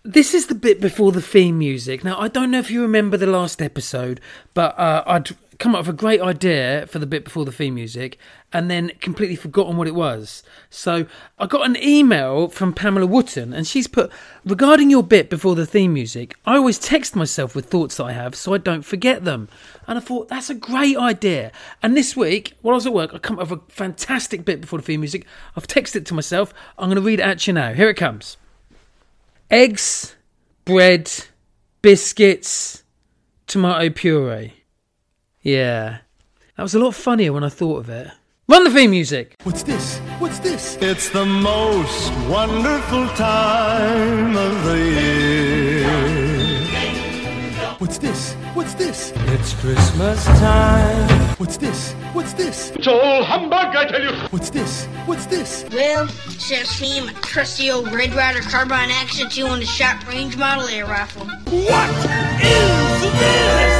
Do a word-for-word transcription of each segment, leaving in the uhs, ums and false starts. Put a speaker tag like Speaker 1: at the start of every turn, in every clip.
Speaker 1: This is the bit before the theme music. Now, I don't know if you remember the last episode, but uh, I'd come up with a great idea for the bit before the theme music and then completely forgotten what it was. So I got an email from Pamela Wooten and she's put, regarding your bit before the theme music, I always text myself with thoughts that I have so I don't forget them. And I thought, that's a great idea. And this week, while I was at work, I come up with a fantastic bit before the theme music. I've texted it to myself. I'm going to read it at you now. Here it comes. Eggs, bread, biscuits, tomato puree. Yeah, that was a lot funnier when I thought of it. Run the theme music!
Speaker 2: What's this? What's this?
Speaker 3: It's the most wonderful time of the year.
Speaker 2: What's this? What's this?
Speaker 3: It's Christmas time.
Speaker 2: What's this? What's this?
Speaker 4: It's all humbug, I tell you.
Speaker 2: What's this? What's this?
Speaker 5: Well, says me, my trusty old Red Ryder Carbine Action two hundred shot range model air rifle.
Speaker 3: What is this?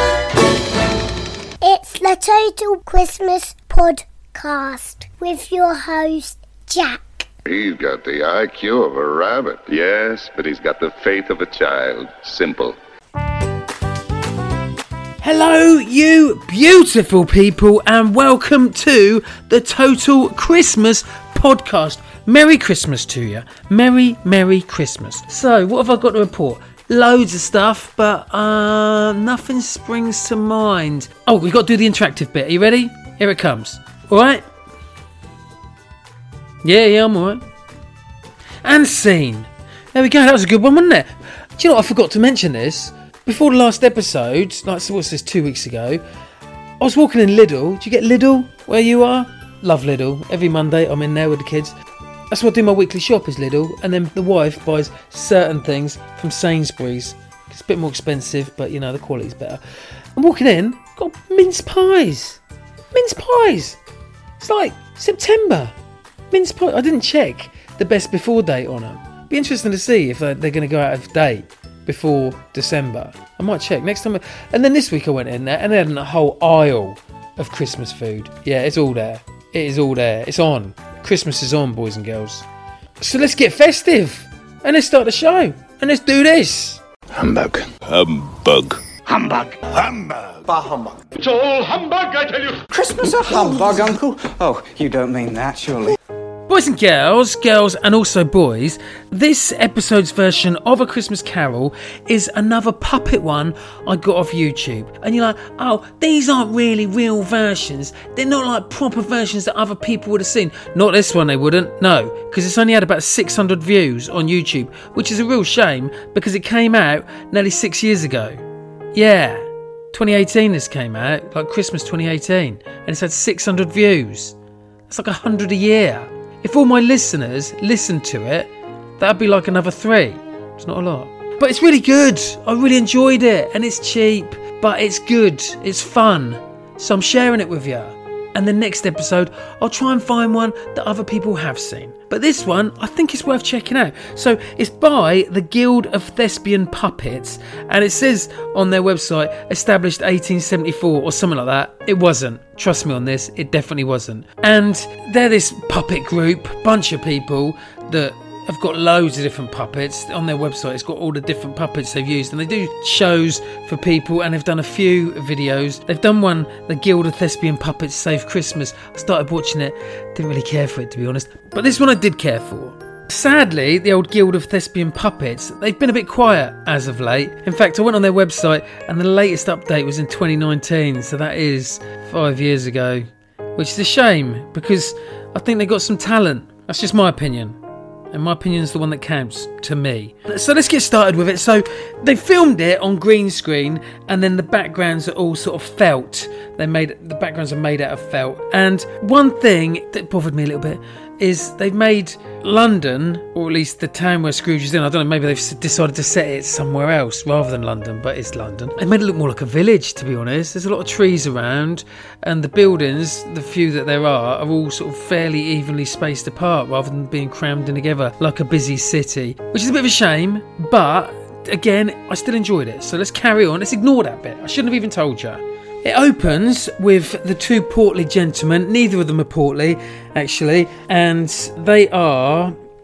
Speaker 6: It's the Total Christmas Podcast with your host, Jack.
Speaker 7: He's got the I Q of a rabbit. Yes, but he's got the faith of a child. Simple.
Speaker 1: Hello, you beautiful people, and welcome to the Total Christmas Podcast. Merry Christmas to you. Merry, Merry Christmas. So, what have I got to report? Loads of stuff, but uh, nothing springs to mind. Oh, we've got to do the interactive bit. Are you ready? Here it comes. All right? Yeah, yeah, I'm all right. And scene. There we go. That was a good one, wasn't it? Do you know what? I forgot to mention this. Before the last episode, like, so what's this, two weeks ago, I was walking in Lidl. Do you get Lidl where you are? Love Lidl. Every Monday I'm in there with the kids. That's what I do my weekly shop is Lidl. And then the wife buys certain things from Sainsbury's. It's a bit more expensive, but, you know, the quality's better. I'm walking in, got mince pies. Mince pies. It's like September. Mince pie. I didn't check the best before date on them. Be interesting to see if they're going to go out of date before December. I might check next time. And then this week I went in there and they had a whole aisle of Christmas food. Yeah, it's all there. It is all there. It's on. Christmas is on, boys and girls. So let's get festive and let's start the show and let's do this.
Speaker 7: Humbug.
Speaker 3: Humbug.
Speaker 4: Humbug.
Speaker 3: Humbug.
Speaker 8: Bah humbug.
Speaker 4: It's all humbug, I tell you.
Speaker 8: Christmas a humbug, Uncle? Oh, you don't mean that, surely.
Speaker 1: Boys and girls, girls and also boys, this episode's version of A Christmas Carol is another puppet one I got off YouTube. And you're like, oh, these aren't really real versions. They're not like proper versions that other people would have seen. Not this one, they wouldn't. No, because it's only had about six hundred views on YouTube, which is a real shame because it came out nearly six years ago. Yeah, twenty eighteen this came out, like Christmas twenty eighteen, and it's had six hundred views. That's like one hundred a year. If all my listeners listened to it, that'd be like another three. It's not a lot. But it's really good. I really enjoyed it. And it's cheap, but it's good. It's fun. So I'm sharing it with you. And the next episode, I'll try and find one that other people have seen. But this one, I think it's worth checking out. So it's by the Guild of Thespian Puppets. And it says on their website, established eighteen seventy-four or something like that. It wasn't. Trust me on this, it definitely wasn't. And they're this puppet group, bunch of people that have got loads of different puppets. On their website, it's got all the different puppets they've used. And they do shows for people, and they've done a few videos. They've done one, the Guild of Thespian Puppets Save Christmas. I started watching it, didn't really care for it, to be honest. But this one I did care for. Sadly, the old Guild of Thespian Puppets, they've been a bit quiet as of late. In fact, I went on their website and the latest update was in twenty nineteen, so that is five years ago, which is a shame because I think they got some talent. That's just my opinion. And my opinion is the one that counts to me. So let's get started with it. So they filmed it on green screen, and then the backgrounds are all sort of felt. They made the backgrounds are made out of felt. And one thing that bothered me a little bit is they've made London, or at least the town where Scrooge is in, I don't know, maybe they've decided to set it somewhere else rather than London, but it's London. They made it look more like a village, to be honest. There's a lot of trees around, and the buildings, the few that there are, are all sort of fairly evenly spaced apart rather than being crammed in together like a busy city, which is a bit of a shame, but again, I still enjoyed it. So let's carry on. Let's ignore that bit. I shouldn't have even told you. It opens with the two portly gentlemen. Neither of them are portly, actually, and they are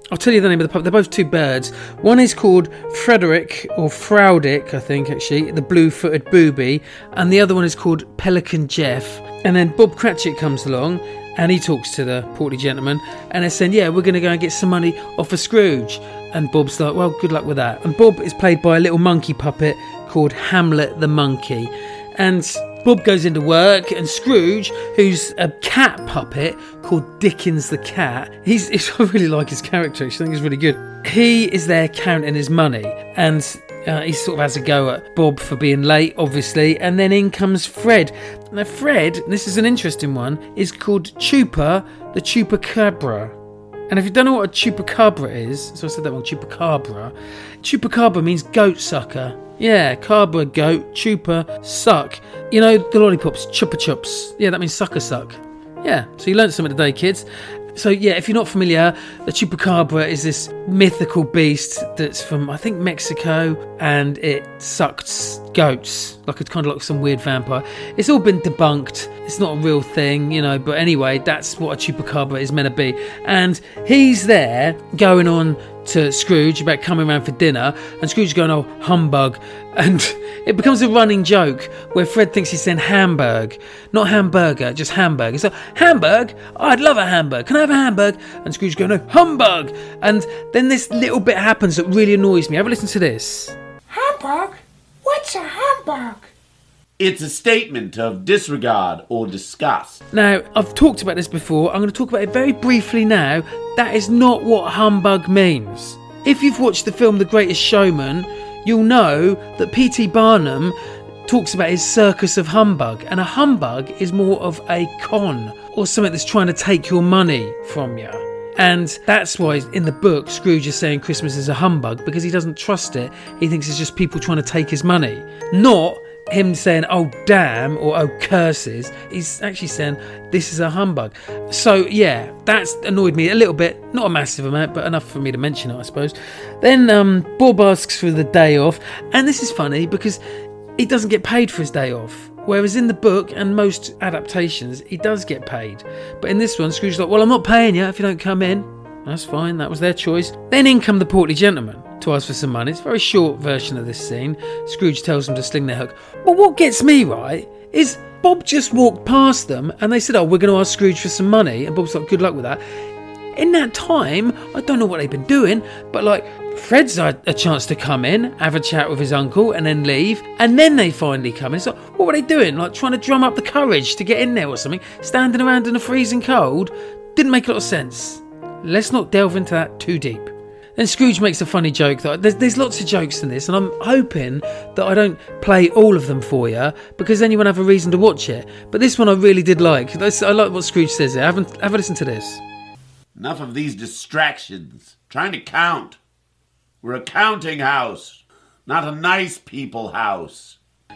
Speaker 1: I'll tell you the name of the puppet. They're both two birds. One is called Frederick, or Fraudick, I think, actually, the blue-footed booby. And the other one is called Pelican Jeff. And then Bob Cratchit comes along, and he talks to the portly gentleman. And they're saying, yeah, we're going to go and get some money off of Scrooge. And Bob's like, well, good luck with that. And Bob is played by a little monkey puppet called Hamlet the Monkey. And Bob goes into work, and Scrooge, who's a cat puppet called Dickens the Cat, he's, he's I really like his character, actually. I think he's really good. He is there counting his money, and uh, he sort of has a go at Bob for being late, obviously, and then in comes Fred. Now Fred, this is an interesting one, is called Chupa the Chupacabra. And if you don't know what a chupacabra is, so I said that one, chupacabra. Chupacabra means goat sucker. Yeah, cabra, goat, chupa, suck. You know, the lollipops, chupa chups. Yeah, that means sucker suck. Yeah, so you learned something today, kids. So yeah, if you're not familiar, the chupacabra is this mythical beast that's from, I think, Mexico, and it sucked goats, like it's kind of like some weird vampire. It's all been debunked. It's not a real thing, you know, but anyway, that's what a chupacabra is meant to be. And he's there going on to Scrooge about coming around for dinner, and Scrooge is going, oh, humbug. And it becomes a running joke where Fred thinks he's saying Hamburg, not hamburger, just Hamburg. He's like, Hamburg? Oh, I'd love a Hamburg. Can I have a Hamburg? And Scrooge goes, no, humbug. And then this little bit happens that really annoys me. Have a listen to this.
Speaker 9: Hamburg? What's a Hamburg?
Speaker 10: It's a statement of disregard or disgust.
Speaker 1: Now, I've talked about this before. I'm going to talk about it very briefly now. That is not what humbug means. If you've watched the film The Greatest Showman, you'll know that P T Barnum talks about his circus of humbug. And a humbug is more of a con, or something that's trying to take your money from you. And that's why in the book Scrooge is saying Christmas is a humbug, because he doesn't trust it. He thinks it's just people trying to take his money. Not him saying, oh damn, or oh curses. He's actually saying this is a humbug. So yeah, that's annoyed me a little bit. Not a massive amount, but enough for me to mention it, I suppose. Then um, Bob asks for the day off. And this is funny because he doesn't get paid for his day off. Whereas in the book and most adaptations, he does get paid. But in this one, Scrooge's like, well, I'm not paying you if you don't come in. That's fine, that was their choice. Then in come the portly gentleman to ask for some money. It's a very short version of this scene. Scrooge tells them to sling their hook. But what gets me right is Bob just walked past them and they said, oh, we're going to ask Scrooge for some money. And Bob's like, good luck with that. In that time, I don't know what they've been doing, but like Fred's had a chance to come in, have a chat with his uncle and then leave. And then they finally come in. It's like, what were they doing? Like trying to drum up the courage to get in there or something? Standing around in the freezing cold? Didn't make a lot of sense. Let's not delve into that too deep. Then Scrooge makes a funny joke. That there's, there's lots of jokes in this, and I'm hoping that I don't play all of them for you, because then you won't have a reason to watch it. But this one I really did like. I like what Scrooge says there. Have a, have a listen to this.
Speaker 10: Enough of these distractions. Trying to count. We're a counting house, not a nice people house.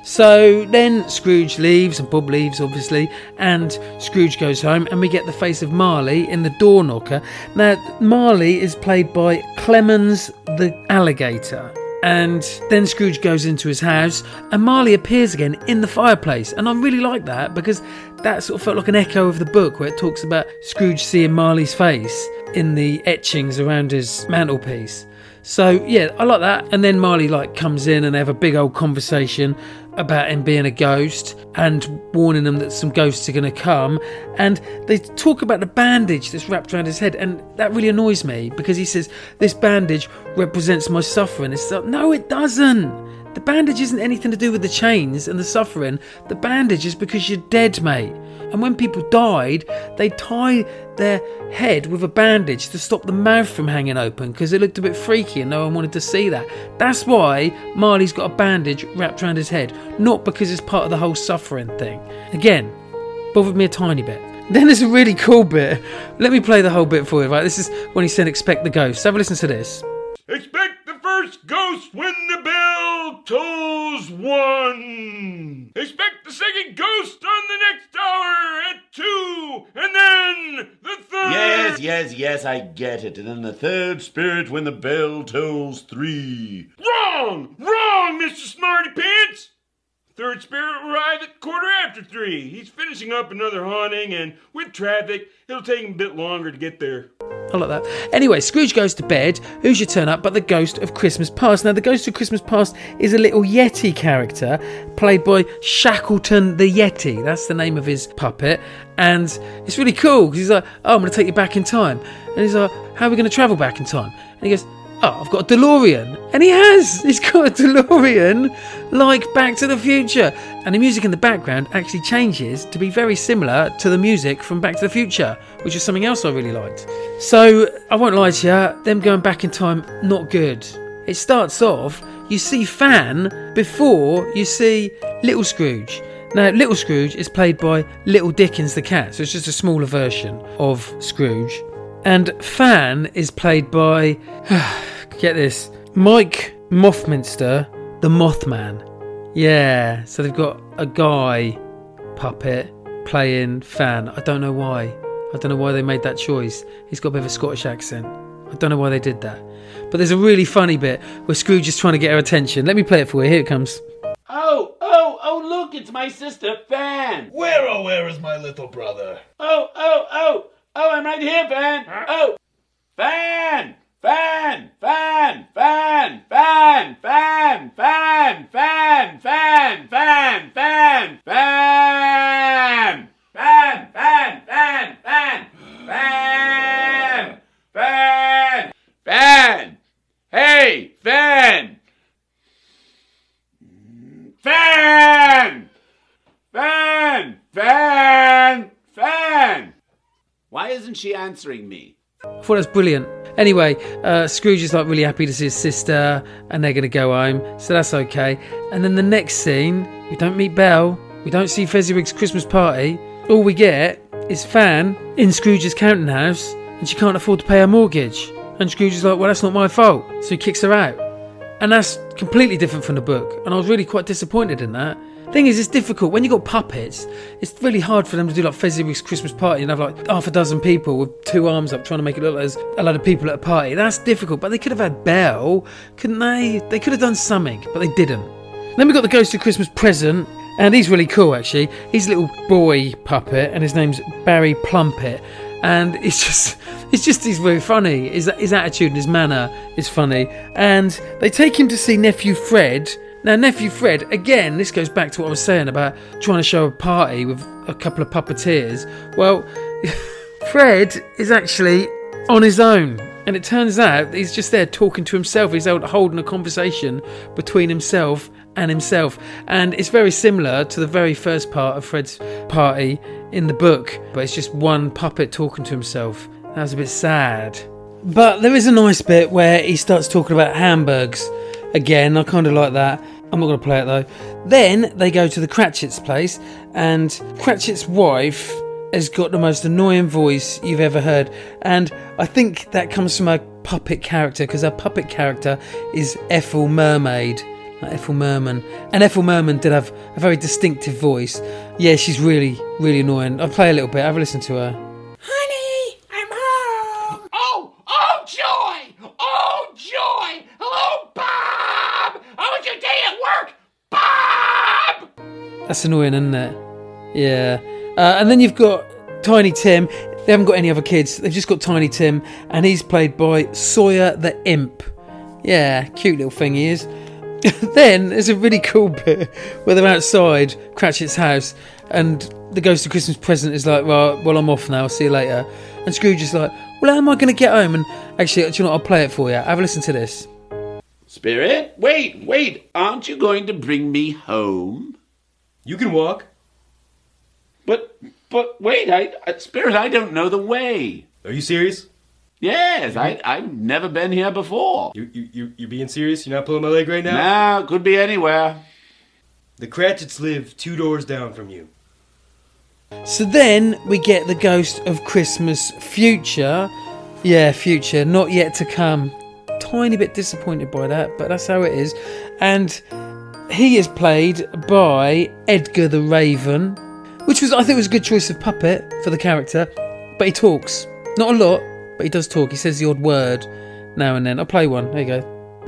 Speaker 1: So then Scrooge leaves, and Bob leaves obviously, and Scrooge goes home, and we get the face of Marley in the door knocker. Now Marley is played by Clemens the alligator, and then Scrooge goes into his house and Marley appears again in the fireplace, and I really like that because that sort of felt like an echo of the book where it talks about Scrooge seeing Marley's face in the etchings around his mantelpiece. So yeah, I like that. And then Marley like comes in and they have a big old conversation about him being a ghost and warning them that some ghosts are going to come. And they talk about the bandage that's wrapped around his head, and that really annoys me because he says this bandage represents my suffering. It's like, no, it doesn't. The bandage isn't anything to do with the chains and the suffering. The bandage is because you're dead, mate. And when people died, they tie their head with a bandage to stop the mouth from hanging open because it looked a bit freaky and no one wanted to see that. That's why Marley's got a bandage wrapped around his head, not because it's part of the whole suffering thing. Again, bothered me a tiny bit. Then there's a really cool bit. Let me play the whole bit for you, right? This is when he said expect the ghost. Have a listen to this.
Speaker 4: Expect the first ghost when the bell tolls one. Expect the second ghost on the next hour at two. And then the third.
Speaker 10: Yes, yes, yes, I get it. And then the third spirit when the bell tolls three.
Speaker 4: Wrong! Wrong, Mister Smarty Pants! Third spirit will arrive at quarter after three. He's finishing up another haunting, and with traffic, it'll take him a bit longer to get there.
Speaker 1: I like that. Anyway, Scrooge goes to bed. Who's your turn up but the Ghost of Christmas Past? Now, the Ghost of Christmas Past is a little Yeti character played by Shackleton the Yeti. That's the name of his puppet. And it's really cool because he's like, oh, I'm going to take you back in time. And he's like, how are we going to travel back in time? And he goes, oh, I've got a DeLorean. And he has. He's got a DeLorean like Back to the Future. And the music in the background actually changes to be very similar to the music from Back to the Future, which is something else I really liked. So, I won't lie to you, them going back in time, not good. It starts off, you see Fan before you see Little Scrooge. Now, Little Scrooge is played by Little Dickens the cat, so it's just a smaller version of Scrooge. And Fan is played by, get this, Mike Mothminster, the Mothman. Yeah, so they've got a guy puppet playing Fan. I don't know why. I don't know why they made that choice. He's got a bit of a Scottish accent. I don't know why they did that. But there's a really funny bit where Scrooge is trying to get her attention. Let me play it for you. Here it comes.
Speaker 10: Oh, oh, oh, look, it's my sister, Fan.
Speaker 2: Where, oh, where is my little brother?
Speaker 10: Oh, oh, oh, oh, I'm right here, Fan. Oh, Fan, Fan, Fan, Fan, Fan, Fan, Fan, Fan, Fan, Fan, Fan, Fan, Fan, Fan, Fan, Fan, Fan, Fan, Fan, hey, Fan. Fan! Fan! Fan! Fan! Why isn't she answering me?
Speaker 1: I thought that's brilliant. Anyway, uh, Scrooge is like really happy to see his sister and they're going to go home, so that's okay. And then the next scene, we don't meet Belle, we don't see Fezziwig's Christmas party. All we get is Fan in Scrooge's counting house and she can't afford to pay her mortgage. And Scrooge is like, well, that's not my fault. So he kicks her out. And that's completely different from the book. And I was really quite disappointed in that. Thing is, it's difficult. When you've got puppets, it's really hard for them to do like Fezziwig's Christmas party and have like half a dozen people with two arms up trying to make it look like there's a lot of people at a party. That's difficult. But they could have had Belle, couldn't they? They could have done something, but they didn't. Then we got the Ghost of Christmas Present. And he's really cool, actually. He's a little boy puppet, and his name's Barry Plumpet. And it's just, it's just, he's very funny. His, his attitude and his manner is funny. And they take him to see Nephew Fred. Now, Nephew Fred, again, this goes back to what I was saying about trying to show a party with a couple of puppeteers. Well, Fred is actually on his own. And it turns out he's just there talking to himself. He's holding a conversation between himself and himself. And it's very similar to the very first part of Fred's party in the book. But it's just one puppet talking to himself. That was a bit sad. But there is a nice bit where he starts talking about hamburgers. Again, I kind of like that. I'm not going to play it though. Then they go to the Cratchit's place. And Cratchit's wife has got the most annoying voice you've ever heard, and I think that comes from her puppet character, because her puppet character is Ethel Mermaid, like Ethel Merman, and Ethel Merman did have a very distinctive voice. Yeah, she's really, really annoying. I'll play a little bit, have a listen to her.
Speaker 9: Honey, I'm home.
Speaker 10: Oh, oh joy, oh joy, hello Bob, how was your day at work, Bob?
Speaker 1: That's annoying, isn't it? Yeah. Uh, and then you've got Tiny Tim. They haven't got any other kids. They've just got Tiny Tim. And he's played by Sawyer the Imp. Yeah, cute little thing he is. Then there's a really cool bit where they're outside Cratchit's house. And the Ghost of Christmas Present is like, well, well, I'm off now. I'll see you later. And Scrooge is like, well, how am I going to get home? And actually, do you know what? I'll play it for you. Have a listen to this.
Speaker 10: Spirit, wait, wait. Aren't you going to bring me home?
Speaker 11: You can walk.
Speaker 10: But, but wait, I, I, Spirit, I don't know the way.
Speaker 11: Are you serious?
Speaker 10: Yes, I, I've never been here before.
Speaker 11: You, you, you, you're being serious? You're not pulling my leg right now?
Speaker 10: No, could be anywhere.
Speaker 11: The Cratchits live two doors down from you.
Speaker 1: So then we get the Ghost of Christmas Future. Yeah, future, not yet to come. Tiny bit disappointed by that, but that's how it is. And he is played by Edgar the Raven, which was, I think, was a good choice of puppet for the character. But he talks. Not a lot, but he does talk. He says the odd word now and then. I'll play one. There you go.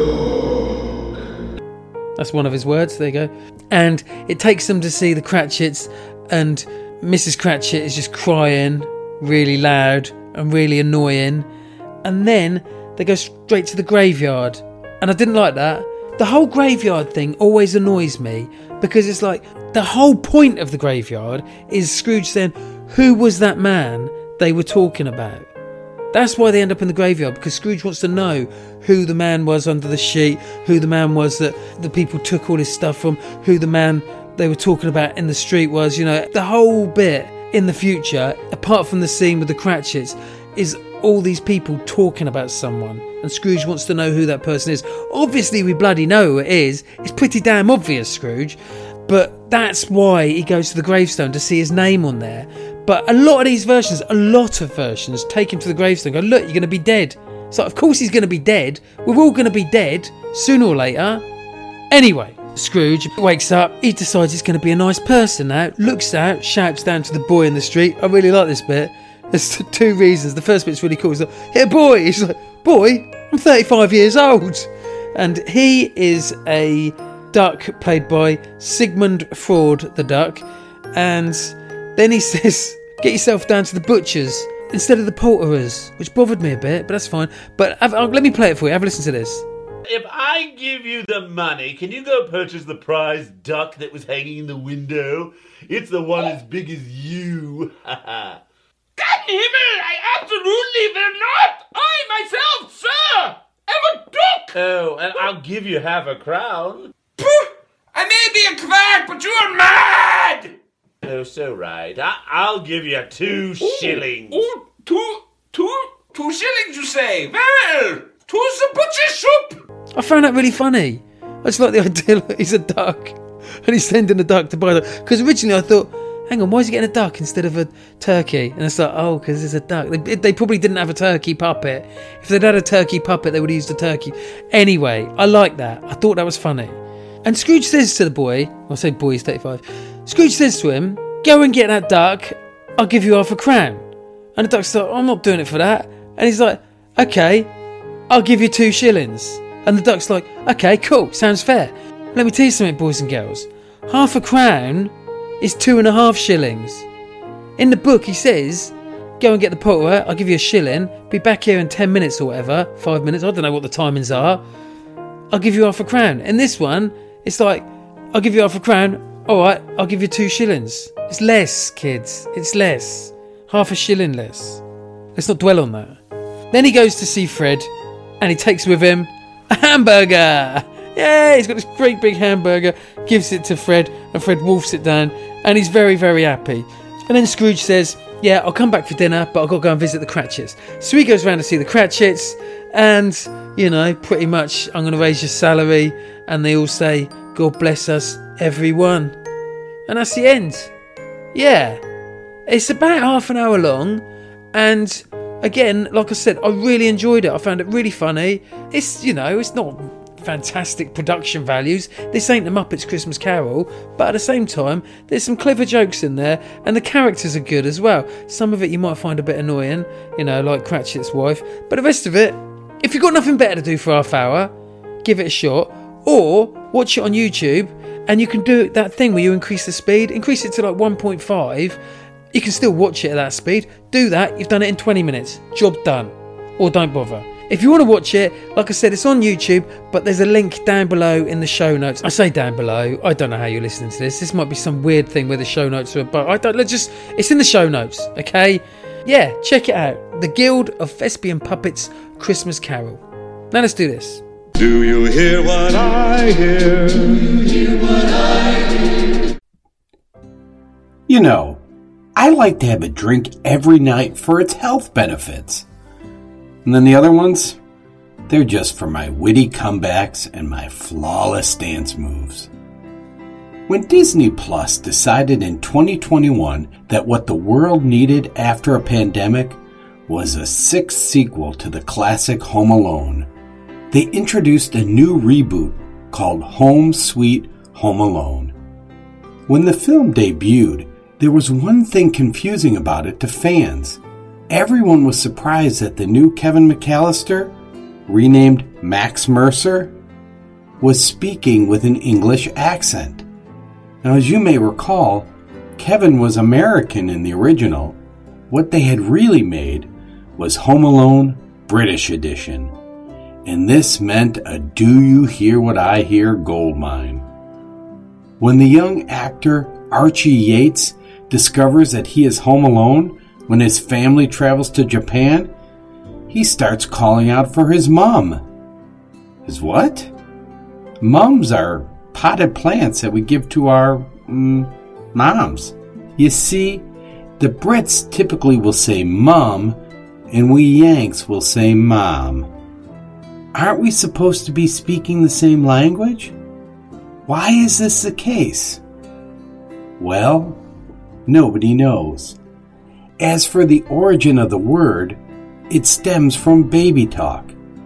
Speaker 1: Look. That's one of his words. There you go. And it takes them to see the Cratchits, and Missus Cratchit is just crying really loud and really annoying. And then they go straight to the graveyard. And I didn't like that. The whole graveyard thing always annoys me because it's like the whole point of the graveyard is Scrooge saying, who was that man they were talking about? That's why they end up in the graveyard, because Scrooge wants to know who the man was under the sheet, who the man was that the people took all his stuff from, who the man they were talking about in the street was. You know, the whole bit in the future, apart from the scene with the Cratchits, is all these people talking about someone, and Scrooge wants to know who that person is. Obviously we bloody know who it is. It's pretty damn obvious, Scrooge, but that's why he goes to the gravestone, to see his name on there. But a lot of these versions, a lot of versions take him to the gravestone and go, look, you're going to be dead. So of course he's going to be dead. We're all going to be dead sooner or later. Anyway, Scrooge wakes up, he decides he's going to be a nice person now, looks out, shouts down to the boy in the street. I really like this bit. There's two reasons. The first bit's really cool. He's like, hey boy, he's like, boy, I'm thirty-five years old. And he is a duck played by Sigmund Freud the duck. And then he says, get yourself down to the butcher's instead of the poulterer's, which bothered me a bit, but that's fine. But have, uh, let me play it for you. Have a listen to this.
Speaker 10: If I give you the money, can you go purchase the prize duck that was hanging in the window? It's the one as big as you.
Speaker 4: God Himmel, I absolutely will not! I myself, sir, am a duck!
Speaker 10: Oh, and I'll give you half a crown.
Speaker 4: Pooh! I may be a quack, but you are mad!
Speaker 10: Oh, so right. I- I'll give you two
Speaker 4: Ooh,
Speaker 10: shillings.
Speaker 4: Oh, two, two, two shillings, you say? Well, two's the butcher's soup!
Speaker 1: I found that really funny. I just like the idea that he's a duck and he's sending a duck to buy the... Because originally I thought, hang on, why is he getting a duck instead of a turkey? And it's like, oh, because it's a duck. They, they probably didn't have a turkey puppet. If they'd had a turkey puppet, they would have used a turkey. Anyway, I like that. I thought that was funny. And Scrooge says to the boy, I say boy, he's thirty-five. Scrooge says to him, go and get that duck. I'll give you half a crown. And the duck's like, I'm not doing it for that. And he's like, okay, I'll give you two shillings. And the duck's like, okay, cool, sounds fair. Let me tell you something, boys and girls. Half a crown is two and a half shillings. In the book, he says, go and get the poulterer, I'll give you a shilling, be back here in ten minutes or whatever, five minutes, I don't know what the timings are, I'll give you half a crown. In this one, it's like, I'll give you half a crown, alright, I'll give you two shillings. It's less, kids, it's less. Half a shilling less. Let's not dwell on that. Then he goes to see Fred, and he takes with him a hamburger. Yeah, he's got this great big hamburger, gives it to Fred, and Fred wolfs it down, and he's very, very happy. And then Scrooge says, yeah, I'll come back for dinner, but I've got to go and visit the Cratchits. So he goes round to see the Cratchits, and, you know, pretty much, I'm going to raise your salary, and they all say, God bless us, everyone. And that's the end. Yeah. It's about half an hour long, and again, like I said, I really enjoyed it. I found it really funny. It's, you know, it's not fantastic production values. This ain't the Muppets Christmas Carol, but at the same time, there's some clever jokes in there, and the characters are good as well. Some of it you might find a bit annoying, you know, like Cratchit's wife, but the rest of it, if you've got nothing better to do for half hour, give it a shot, or watch it on YouTube, and you can do that thing where you increase the speed, increase it to like one point five. You can still watch it at that speed. Do that, you've done it in twenty minutes. Job done. Or don't bother. If you want to watch it, like I said, it's on YouTube, but there's a link down below in the show notes. I say down below, I don't know how you're listening to this. This might be some weird thing where the show notes are above. I don't, let's just, it's in the show notes, okay? Yeah, check it out. The Guild of Thespian Puppets Christmas Carol. Now let's do this.
Speaker 3: Do you hear what I hear? Do you hear what I hear?
Speaker 12: You know, I like to have a drink every night for its health benefits. And then the other ones, they're just for my witty comebacks and my flawless dance moves. When Disney Plus decided in twenty twenty-one that what the world needed after a pandemic was a sixth sequel to the classic Home Alone, they introduced a new reboot called Home Sweet Home Alone. When the film debuted, there was one thing confusing about it to fans. Everyone was surprised that the new Kevin McAllister, renamed Max Mercer, was speaking with an English accent. Now, as you may recall, Kevin was American in the original. What they had really made was Home Alone British edition. And this meant a Do You Hear What I Hear goldmine. When the young actor Archie Yates discovers that he is home alone when his family travels to Japan, he starts calling out for his mum. His what? Mums are potted plants that we give to our mm, moms. You see, the Brits typically will say mum, and we Yanks will say mom. Aren't we supposed to be speaking the same language? Why is this the case? Well, nobody knows. As for the origin of the word, it stems from baby talk.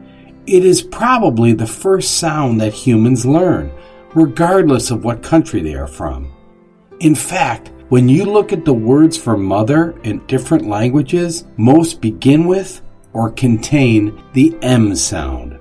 Speaker 12: It is probably the first sound that humans learn, regardless of what country they are from. In fact, when you look at the words for mother in different languages, most begin with or contain the M sound.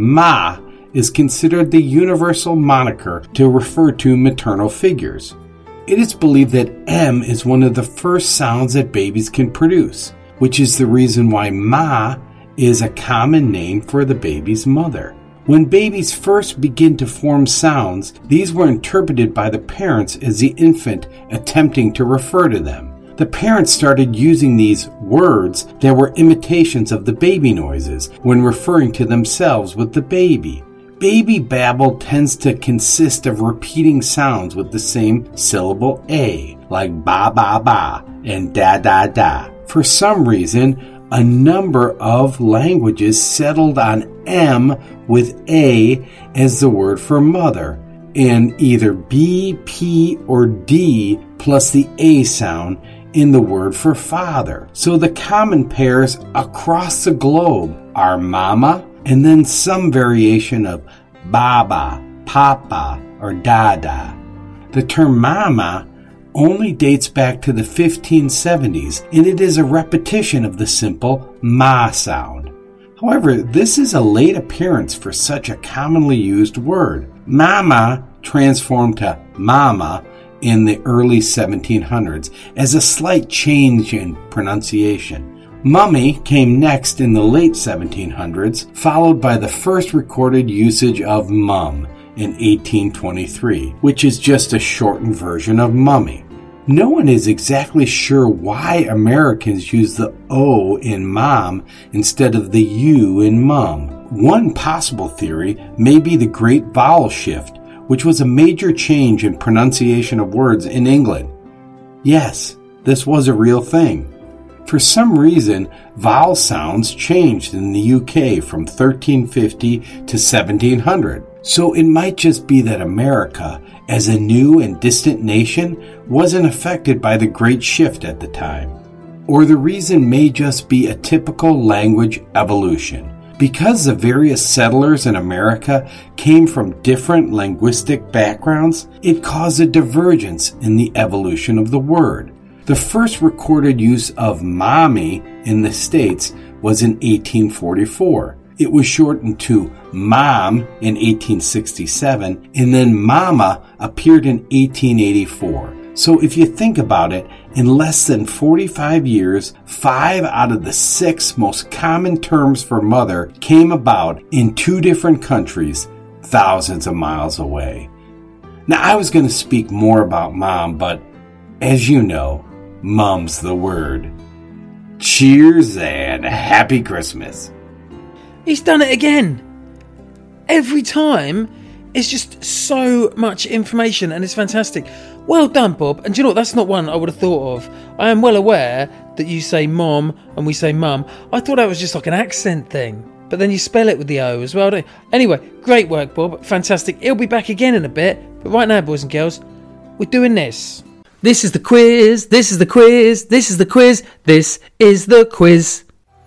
Speaker 12: Ma is considered the universal moniker to refer to maternal figures. It is believed that M is one of the first sounds that babies can produce, which is the reason why Ma is a common name for the baby's mother. When babies first begin to form sounds, these were interpreted by the parents as the infant attempting to refer to them. The parents started using these words that were imitations of the baby noises when referring to themselves with the baby. Baby babble tends to consist of repeating sounds with the same syllable A, like ba ba ba and da da da. For some reason, a number of languages settled on M with A as the word for mother, and either B, P, or D plus the A sound in the word for father. So the common pairs across the globe are mama and then some variation of baba, papa, or dada. The term mama only dates back to the fifteen seventies, and it is a repetition of the simple ma sound. However, this is a late appearance for such a commonly used word. Mama transformed to mama in the early seventeen hundreds as a slight change in pronunciation. Mummy came next in the late seventeen hundreds, followed by the first recorded usage of mum in eighteen twenty-three, which is just a shortened version of mummy. No one is exactly sure why Americans use the O in mom instead of the U in mum. One possible theory may be the Great Vowel Shift, which was a major change in pronunciation of words in England. Yes, this was a real thing. For some reason, vowel sounds changed in the U K from thirteen fifty to seventeen hundred. So it might just be that America, as a new and distant nation, wasn't affected by the Great Shift at the time. Or the reason may just be a typical language evolution. Because the various settlers in America came from different linguistic backgrounds, it caused a divergence in the evolution of the word. The first recorded use of mommy in the States was in eighteen forty-four. It was shortened to mom in eighteen sixty-seven, and then mama appeared in eighteen eighty-four. So if you think about it, in less than forty-five years, five out of the six most common terms for mother came about in two different countries, thousands of miles away. Now, I was going to speak more about mom, but as you know, mum's the word. Cheers and happy Christmas.
Speaker 1: He's done it again. Every time, it's just so much information and it's fantastic. Well done, Bob. And do you know what? That's not one I would have thought of. I am well aware that you say mom and we say mum. I thought that was just like an accent thing. But then you spell it with the O as well, don't you? Anyway, great work, Bob. Fantastic. He'll be back again in a bit. But right now, boys and girls, we're doing this. This is the quiz. This is the quiz. This is the quiz. This is the quiz.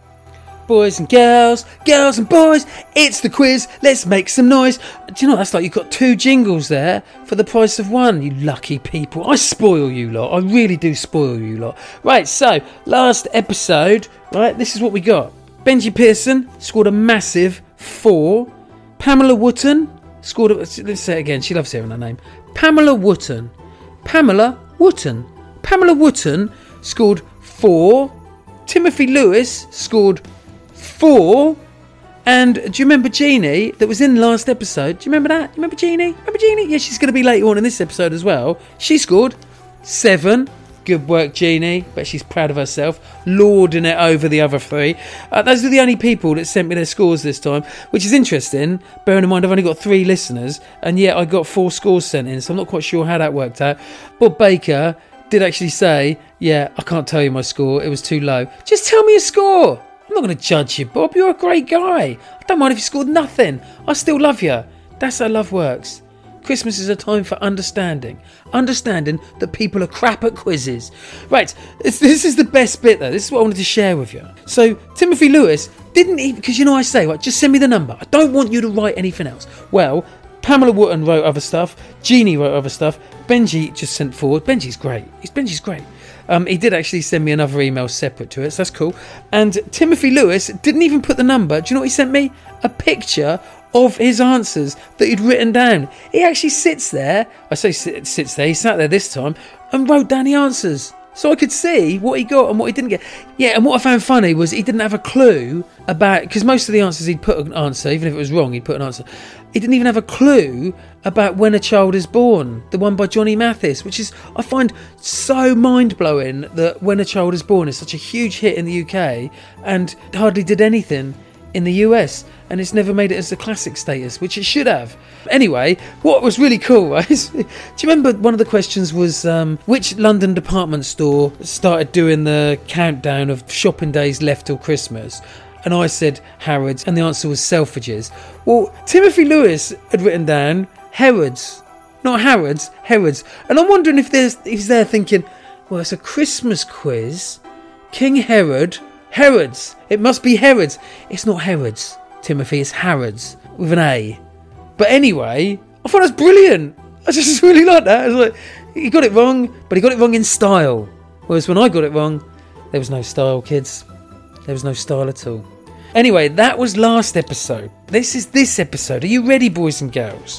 Speaker 1: Boys and girls, girls and boys, it's the quiz. Let's make some noise. Do you know, that's like you've got two jingles there for the price of one, you lucky people. I spoil you lot. I really do spoil you lot. Right, so, last episode, right, this is what we got. Benji Pearson scored a massive four. Pamela Wootton scored a... Let's say it again. She loves hearing her name. Pamela Wootton. Pamela Wootton. Pamela Wootton scored four. Timothy Lewis scored four. And do you remember Jeannie that was in the last episode? Do you remember that? Do you remember Jeannie? Remember Jeannie? Yeah, she's going to be later on in this episode as well. She scored seven. Good work, Jeannie. Bet she's proud of herself. Lording it over the other three. Uh, those are the only people that sent me their scores this time, which is interesting. Bearing in mind I've only got three listeners, and yet I got four scores sent in, so I'm not quite sure how that worked out. Bob Baker did actually say, yeah, I can't tell you my score. It was too low. Just tell me a score. I'm not going to judge you, Bob. You're a great guy. I don't mind if you scored nothing. I still love you. That's how love works. Christmas is a time for understanding. Understanding that people are crap at quizzes. Right, this, this is the best bit though. This is what I wanted to share with you. So, Timothy Lewis didn't even, because you know I say, right, just send me the number. I don't want you to write anything else. Well, Pamela Wotton wrote other stuff. Jeannie wrote other stuff. Benji just sent forward. Benji's great. He's, Benji's great. Um, he did actually send me another email separate to it, so that's cool. And Timothy Lewis didn't even put the number. Do you know what he sent me? A picture of his answers that he'd written down. He actually sits there. I say sit, sits there. He sat there this time and wrote down the answers. So I could see what he got and what he didn't get. Yeah, and what I found funny was he didn't have a clue about... Because most of the answers he'd put an answer, even if it was wrong, he'd put an answer. He didn't even have a clue about When a Child is Born, the one by Johnny Mathis, which is, I find so mind-blowing that When a Child is Born is such a huge hit in the U K and hardly did anything in the U S, and it's never made it as a classic status, which it should have. Anyway, what was really cool, right? Do you remember one of the questions was um, which London department store started doing the countdown of shopping days left till Christmas? And I said Harrods, and the answer was Selfridges. Well, Timothy Lewis had written down Harrods, not Harrods, Harrods. And I'm wondering if there's if he's there thinking, well, it's a Christmas quiz. King Herod, Harrods. It must be Harrods. It's not Harrods, Timothy. It's Harrods with an A. But anyway, I thought it was brilliant. I just really like that. I was like, he got it wrong, but he got it wrong in style. Whereas when I got it wrong, there was no style, kids. There was no style at all. Anyway, that was last episode. This is this episode. Are you ready, boys and girls?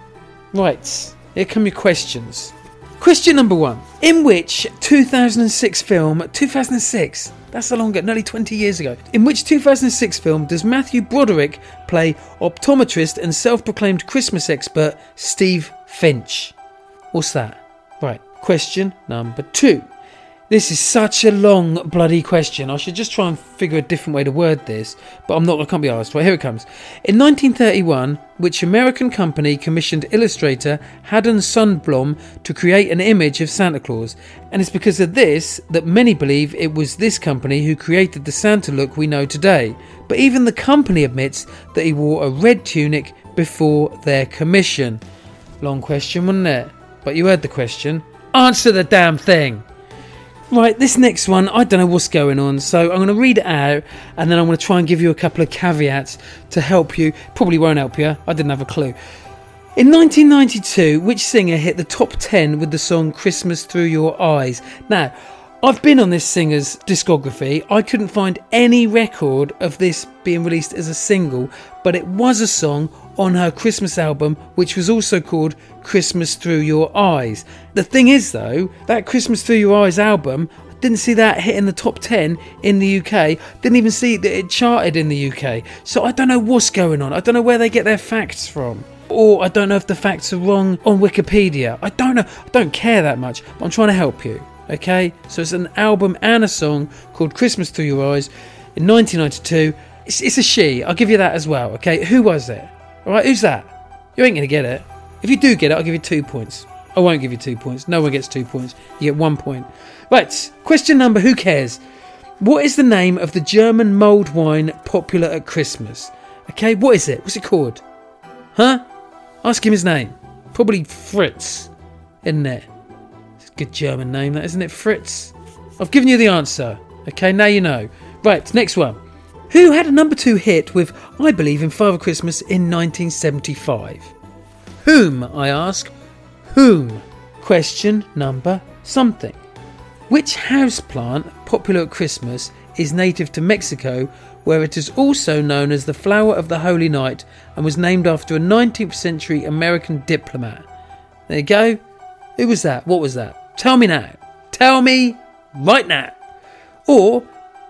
Speaker 1: Right, here come your questions. Question number one. In which two thousand six film, two thousand six, that's a long ago, nearly twenty years ago. In which two thousand six film does Matthew Broderick play optometrist and self-proclaimed Christmas expert Steve Finch? What's that? Right, question number two. This is such a long bloody question. I should just try and figure a different way to word this, but I'm not, I can't be asked. Right, here it comes. In nineteen thirty-one, which American company commissioned illustrator Haddon Sundblom to create an image of Santa Claus? And it's because of this that many believe it was this company who created the Santa look we know today. But even the company admits that he wore a red tunic before their commission. Long question, wasn't it? But you heard the question. Answer the damn thing. Right, this next one, I don't know what's going on, so I'm going to read it out and then I'm going to try and give you a couple of caveats to help you. Probably won't help you, I didn't have a clue. In nineteen ninety-two, which singer hit the top ten with the song Christmas Through Your Eyes? Now, I've been on this singer's discography. I couldn't find any record of this being released as a single, but it was a song on her Christmas album, which was also called Christmas Through Your Eyes. The thing is though, that Christmas Through Your Eyes album, I didn't see that hit in the top ten in the U K, didn't even see that it charted in the U K, so I don't know what's going on. I don't know where they get their facts from, or I don't know if the facts are wrong on Wikipedia. I don't know, I don't care that much, but I'm trying to help you, okay? So it's an album and a song called Christmas Through Your Eyes in nineteen ninety-two. It's, it's a she, I'll give you that as well, okay? Who was it? Alright, who's that? You ain't going to get it. If you do get it, I'll give you two points. I won't give you two points. No one gets two points. You get one point. Right, question number, who cares? What is the name of the German mulled wine popular at Christmas? Okay, what is it? What's it called? Huh? Ask him his name. Probably Fritz, isn't it? It's a good German name, that, isn't it? Fritz. I've given you the answer. Okay, now you know. Right, next one. Who had a number two hit with I Believe in Father Christmas in nineteen seventy-five? Whom, I ask? Whom? Question number something. Which houseplant, popular at Christmas, is native to Mexico, where it is also known as the flower of the Holy Night and was named after a nineteenth century American diplomat? There you go. Who was that? What was that? Tell me now. Tell me right now. Or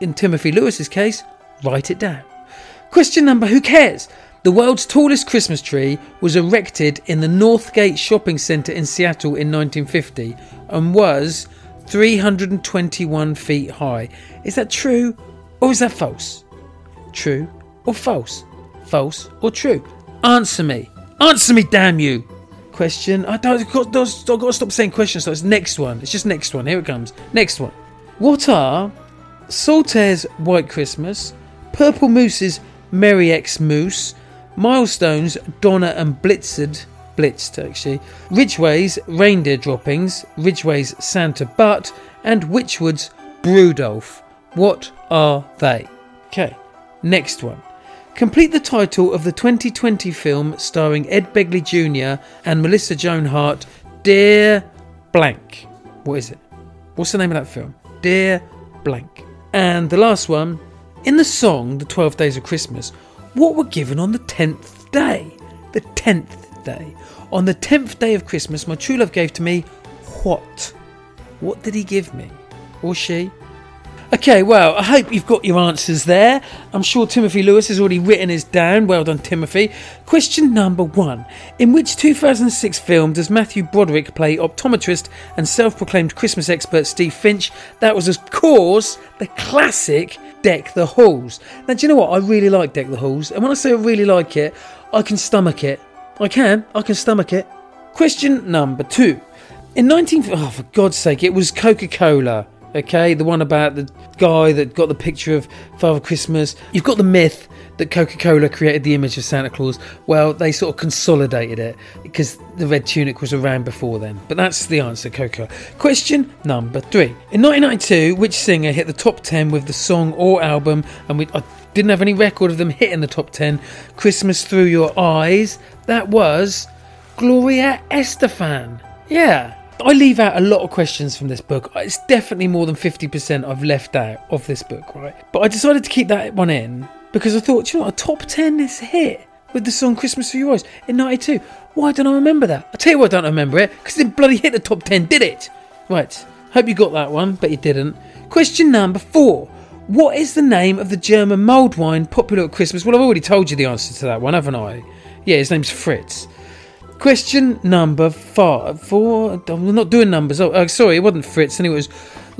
Speaker 1: in Timothy Lewis's case, write it down. Question number, who cares? The world's tallest Christmas tree was erected in the Northgate Shopping Centre in Seattle in nineteen fifty and was three hundred twenty-one feet high. Is that true or is that false? True or false? False or true? Answer me. Answer me, damn you. Question. I don't, I've got, I've got to stop saying questions, so it's next one. It's just next one. Here it comes. Next one. What are Saltaire's White Christmas, Purple Moose's Merry Xmas, Milestone's Donna and Blitzed, Blitzed actually, Ridgway's Reindeer Droppings, Ridgway's Santa Butt, and Witchwood's Brudolph? What are they? Okay, next one. Complete the title of the twenty twenty film starring Ed Begley Junior and Melissa Joan Hart, Dear Blank. What is it? What's the name of that film? Dear Blank. And the last one. In the song, The twelve Days of Christmas, what were given on the tenth day? The tenth day. On the tenth day of Christmas, my true love gave to me what? What did he give me? Or she? Okay, well, I hope you've got your answers there. I'm sure Timothy Lewis has already written his down. Well done, Timothy. Question number one. In which two thousand six film does Matthew Broderick play optometrist and self-proclaimed Christmas expert Steve Finch? That was, of course, the classic Deck the Halls. Now, do you know what? I really like Deck the Halls. And when I say I really like it, I can stomach it. I can. I can stomach it. Question number two. In nineteen... Oh, for God's sake, it was Coca-Cola. Okay, the one about the guy that got the picture of Father Christmas. You've got the myth that Coca-Cola created the image of Santa Claus. Well, they sort of consolidated it because the red tunic was around before then. But that's the answer, Coca. Question number three. In nineteen ninety-two, which singer hit the top ten with the song or album, and we, I didn't have any record of them hitting the top ten, Christmas Through Your Eyes? That was Gloria Estefan. Yeah. I leave out a lot of questions from this book. It's definitely more than fifty percent I've left out of this book, right? But I decided to keep that one in because I thought, you know what, a top ten is a hit with the song Christmas Through Your Eyes in ninety-two. Why don't I remember that? I'll tell you why I don't remember it, because it didn't bloody hit the top ten, did it? Right, hope you got that one, but you didn't. Question number four. What is the name of the German mulled wine popular at Christmas? Well, I've already told you the answer to that one, haven't I? Yeah, his name's Fritz. Question number five. Four. I'm not doing numbers. Oh, uh, sorry, it wasn't Fritz. And it was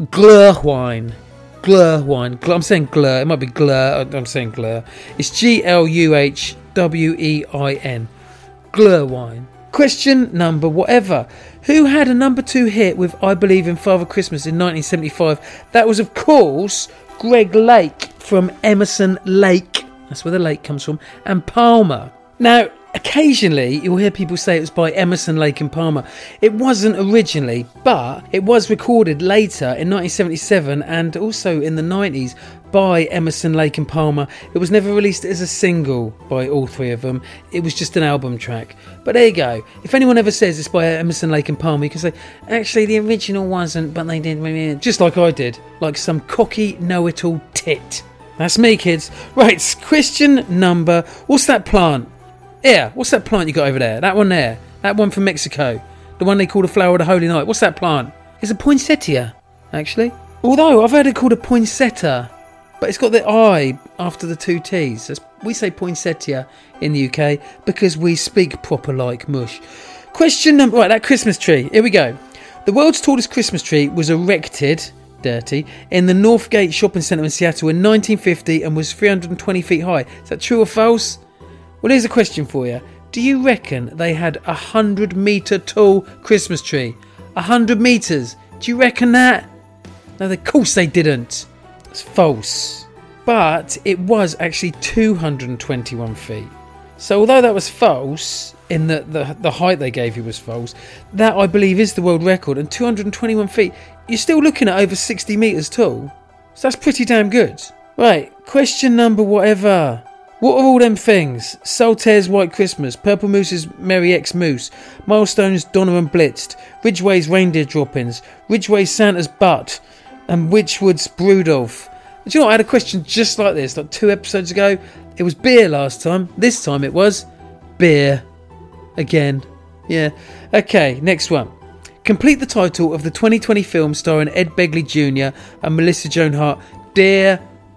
Speaker 1: Glühwein. Glühwein. Gl- I'm saying Glur. It might be Glur. I'm saying Glur. It's G L U H W E I N. Glühwein. Question number whatever. Who had a number two hit with I Believe in Father Christmas in nineteen seventy-five? That was, of course, Greg Lake from Emerson, Lake. That's where the lake comes from. And Palmer. Now, occasionally you'll hear people say it was by Emerson, Lake and Palmer. It wasn't originally, but it was recorded later in nineteen seventy-seven and also in the nineties by Emerson, Lake and Palmer. It was never released as a single by all three of them. It was just an album track. But there you go. If anyone ever says it's by Emerson, Lake and Palmer, you can say, actually the original wasn't, but they did. Just like I did. Like some cocky know-it-all tit. That's me, kids. Right, question number... What's that plant? Yeah, what's that plant you got over there? That one there. That one from Mexico. The one they call the flower of the holy night. What's that plant? It's a poinsettia, actually. Although, I've heard it called a poinsettia. But it's got the I after the two T's. That's, we say poinsettia in the U K because we speak proper like mush. Question number... Right, that Christmas tree. Here we go. The world's tallest Christmas tree was erected... Dirty, in the Northgate Shopping Centre in Seattle in nineteen fifty and was three hundred twenty feet high. Is that true or false? Well, here's a question for you. Do you reckon they had a one hundred metre tall Christmas tree? one hundred metres? Do you reckon that? No, of course they didn't. It's false. But it was actually two hundred twenty-one feet. So although that was false, in the, the, the height they gave you was false, that I believe is the world record. And two hundred twenty-one feet, you're still looking at over sixty metres tall. So that's pretty damn good. Right, question number whatever. What are all them things? Saltaire's White Christmas, Purple Moose's Merry Xmas, Milestone's Donna and Blitzed, Ridgway's Reindeer Droppings, Ridgway's Santa's Butt, and Witchwood's Brudolph. Do you know what? I had a question just like this, like two episodes ago. It was beer last time. This time it was beer. Again. Yeah. Okay, next one. Complete the title of the twenty twenty film starring Ed Begley Junior and Melissa Joan Hart, Dear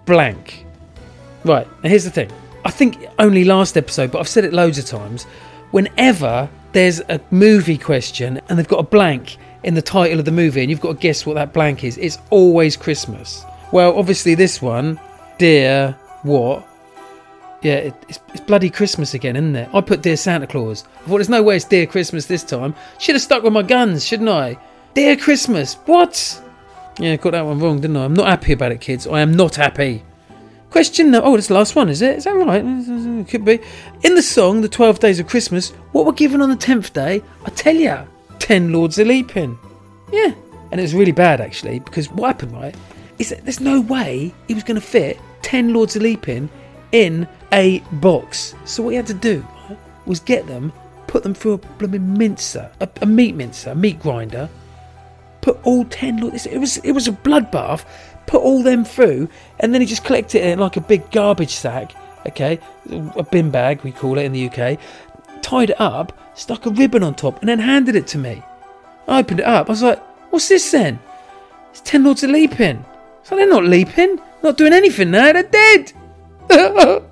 Speaker 1: blank. Right, now here's the thing. I think only last episode, but I've said it loads of times. Whenever there's a movie question and they've got a blank in the title of the movie and you've got to guess what that blank is, it's always Christmas. Well, obviously this one, Dear what? Yeah, it, it's, it's bloody Christmas again, isn't it? I put Dear Santa Claus. I thought there's no way it's Dear Christmas this time. Should have stuck with my guns, shouldn't I? Dear Christmas, what? Yeah, got that one wrong, didn't I? I'm not happy about it, kids. I am not happy. Question no- oh, that's the last one, is it? Is that right? It could be. In the song, The twelve Days of Christmas, what were given on the tenth day? I tell ya, ten Lords a Leaping. Yeah, and it was really bad, actually, because what happened, right, is that there's no way he was going to fit ten Lords a Leaping in a box. So what he had to do, right, was get them, put them through a blooming mincer, a, a meat mincer, a meat grinder, put all ten Lords, it was, it was a bloodbath, put all them through, and then he just collected it in like a big garbage sack, okay, a bin bag we call it in the U K, tied it up, stuck a ribbon on top, and then handed it to me. I opened it up, I was like, what's this then? It's ten Lords a Leaping. So they're not leaping, not doing anything now, they're dead. Oh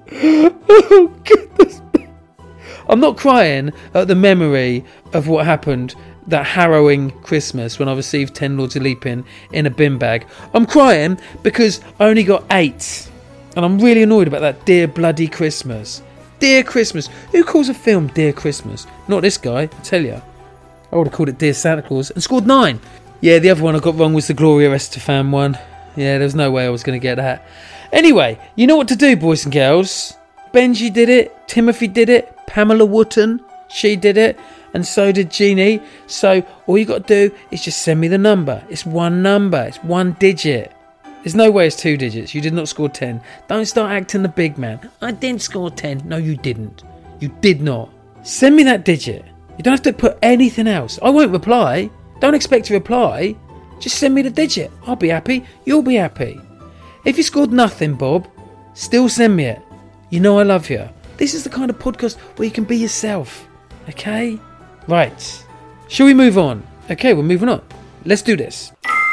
Speaker 1: goodness. I'm not crying at the memory of what happened that harrowing Christmas when I received ten Lords a Leaping in a bin bag. I'm crying because I only got eight, and I'm really annoyed about that. Dear bloody Christmas, Dear Christmas. Who calls a film Dear Christmas? Not this guy, I tell you. I would have called it Dear Santa Claus and scored nine. Yeah, the other one I got wrong was the Gloria Estefan one. Yeah, there was no way I was going to get that. Anyway, you know what to do, boys and girls. Benji did it, Timothy did it, Pamela Wooten, she did it, and so did Jeannie. So all you got to do is just send me the number. It's one number, it's one digit. There's no way it's two digits. You did not score ten. Don't start acting the big man. I didn't score ten. No, you didn't. You did not. Send me that digit. You don't have to put anything else. I won't reply. Don't expect to reply. Just send me the digit. I'll be happy. You'll be happy. If you scored nothing, Bob, still send me it. You know I love you. This is the kind of podcast where you can be yourself. Okay? Right. Shall we move on? Okay, we're moving on. Let's do this.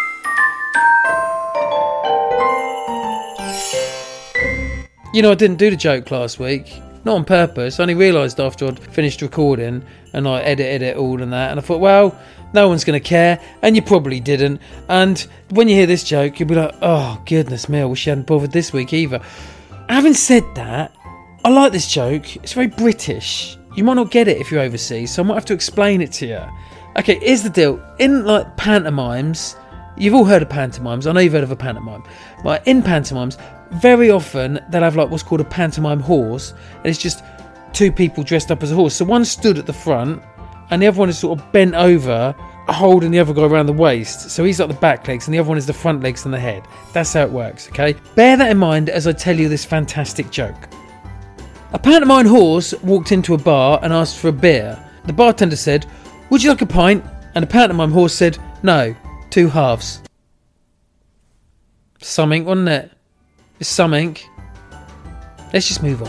Speaker 1: You know, I didn't do the joke last week. Not on purpose. I only realised after I'd finished recording and I edited it all and that. And I thought, well, no one's going to care. And you probably didn't. And when you hear this joke, you'll be like, oh, goodness me, I wish you hadn't bothered this week either. Having said that, I like this joke. It's very British. You might not get it if you're overseas, so I might have to explain it to you. Okay, here's the deal. In, like, pantomimes, you've all heard of pantomimes. I know you've heard of a pantomime. Right, in pantomimes, very often they'll have like what's called a pantomime horse, and it's just two people dressed up as a horse. So one stood at the front and the other one is sort of bent over, holding the other guy around the waist. So he's like the back legs and the other one is the front legs and the head. That's how it works, okay? Bear that in mind as I tell you this fantastic joke. A pantomime horse walked into a bar and asked for a beer. The bartender said, "Would you like a pint?" And the pantomime horse said, "No, two halves." Something, wasn't it? It's something. Let's just move on.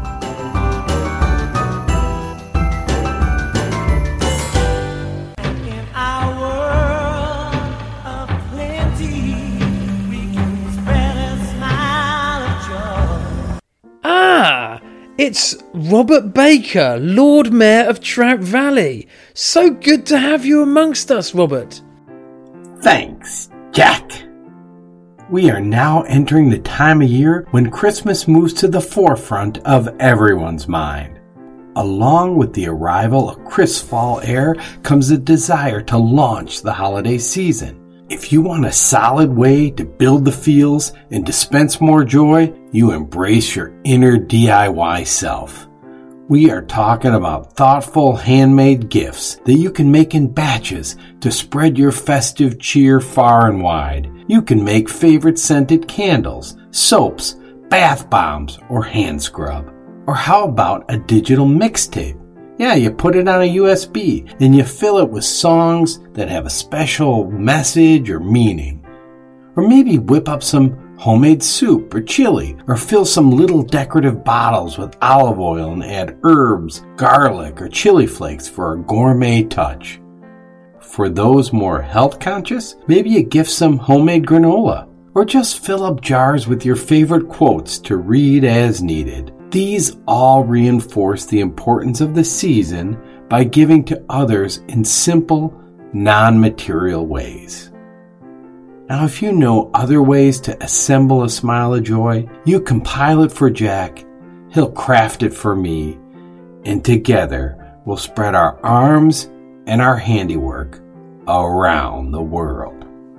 Speaker 13: In our world of plenty, we can spread a smile of joy.
Speaker 1: Ah, it's Robert Baker, Lord Mayor of Trout Valley. So good to have you amongst us, Robert.
Speaker 12: Thanks, Jack. We are now entering the time of year when Christmas moves to the forefront of everyone's mind. Along with the arrival of crisp fall air comes a desire to launch the holiday season. If you want a solid way to build the feels and dispense more joy, you embrace your inner D I Y self. We are talking about thoughtful handmade gifts that you can make in batches to spread your festive cheer far and wide. You can make favorite scented candles, soaps, bath bombs, or hand scrub. Or how about a digital mixtape? Yeah, you put it on a U S B, then you fill it with songs that have a special message or meaning. Or maybe whip up some homemade soup or chili, or fill some little decorative bottles with olive oil and add herbs, garlic, or chili flakes for a gourmet touch. For those more health conscious, maybe you gift some homemade granola, or just fill up jars with your favorite quotes to read as needed. These all reinforce the importance of the season by giving to others in simple, non-material ways. Now, if you know other ways to assemble a smile of joy, you compile it for Jack, he'll craft it for me, and together we'll spread our arms and our handiwork around the world.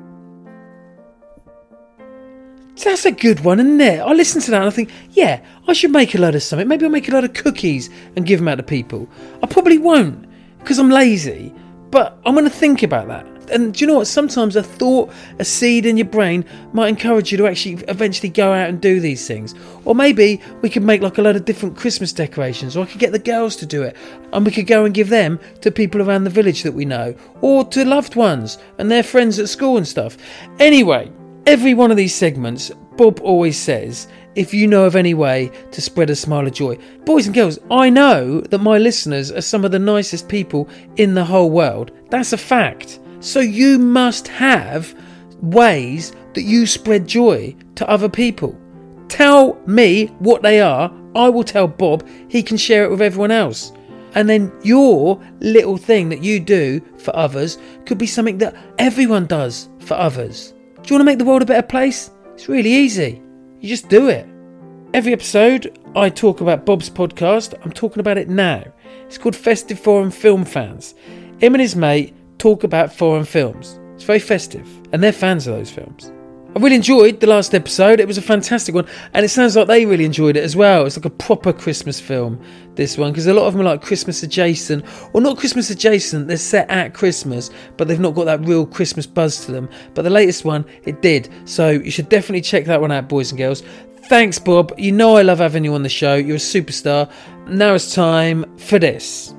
Speaker 1: That's a good one, isn't it? I listen to that and I think, yeah, I should make a load of something. Maybe I'll make a load of cookies and give them out to people. I probably won't because I'm lazy, but I'm going to think about that. And do you know what? Sometimes a thought, a seed in your brain might encourage you to actually eventually go out and do these things. Or maybe we could make like a load of different Christmas decorations, or I could get the girls to do it and we could go and give them to people around the village that we know, or to loved ones and their friends at school and stuff. Anyway, every one of these segments, Bob always says, if you know of any way to spread a smile of joy. Boys and girls, I know that my listeners are some of the nicest people in the whole world. That's a fact. So you must have ways that you spread joy to other people. Tell me what they are. I will tell Bob. He can share it with everyone else. And then your little thing that you do for others could be something that everyone does for others. Do you want to make the world a better place? It's really easy. You just do it. Every episode I talk about Bob's podcast. I'm talking about it now. It's called Festive Foreign Film Fans. Him and his mate talk about foreign films. It's very festive and they're fans of those films. I really enjoyed the last episode. It was a fantastic one, and it sounds like they really enjoyed it as well. It's like a proper Christmas film, this one, because a lot of them are like Christmas adjacent, or not Christmas adjacent, they're set at Christmas, but they've not got that real Christmas buzz to them. But the latest one, it did. So you should definitely check that one out, boys and girls. Thanks, Bob. You know I love having you on the show. You're a superstar. Now it's time for this.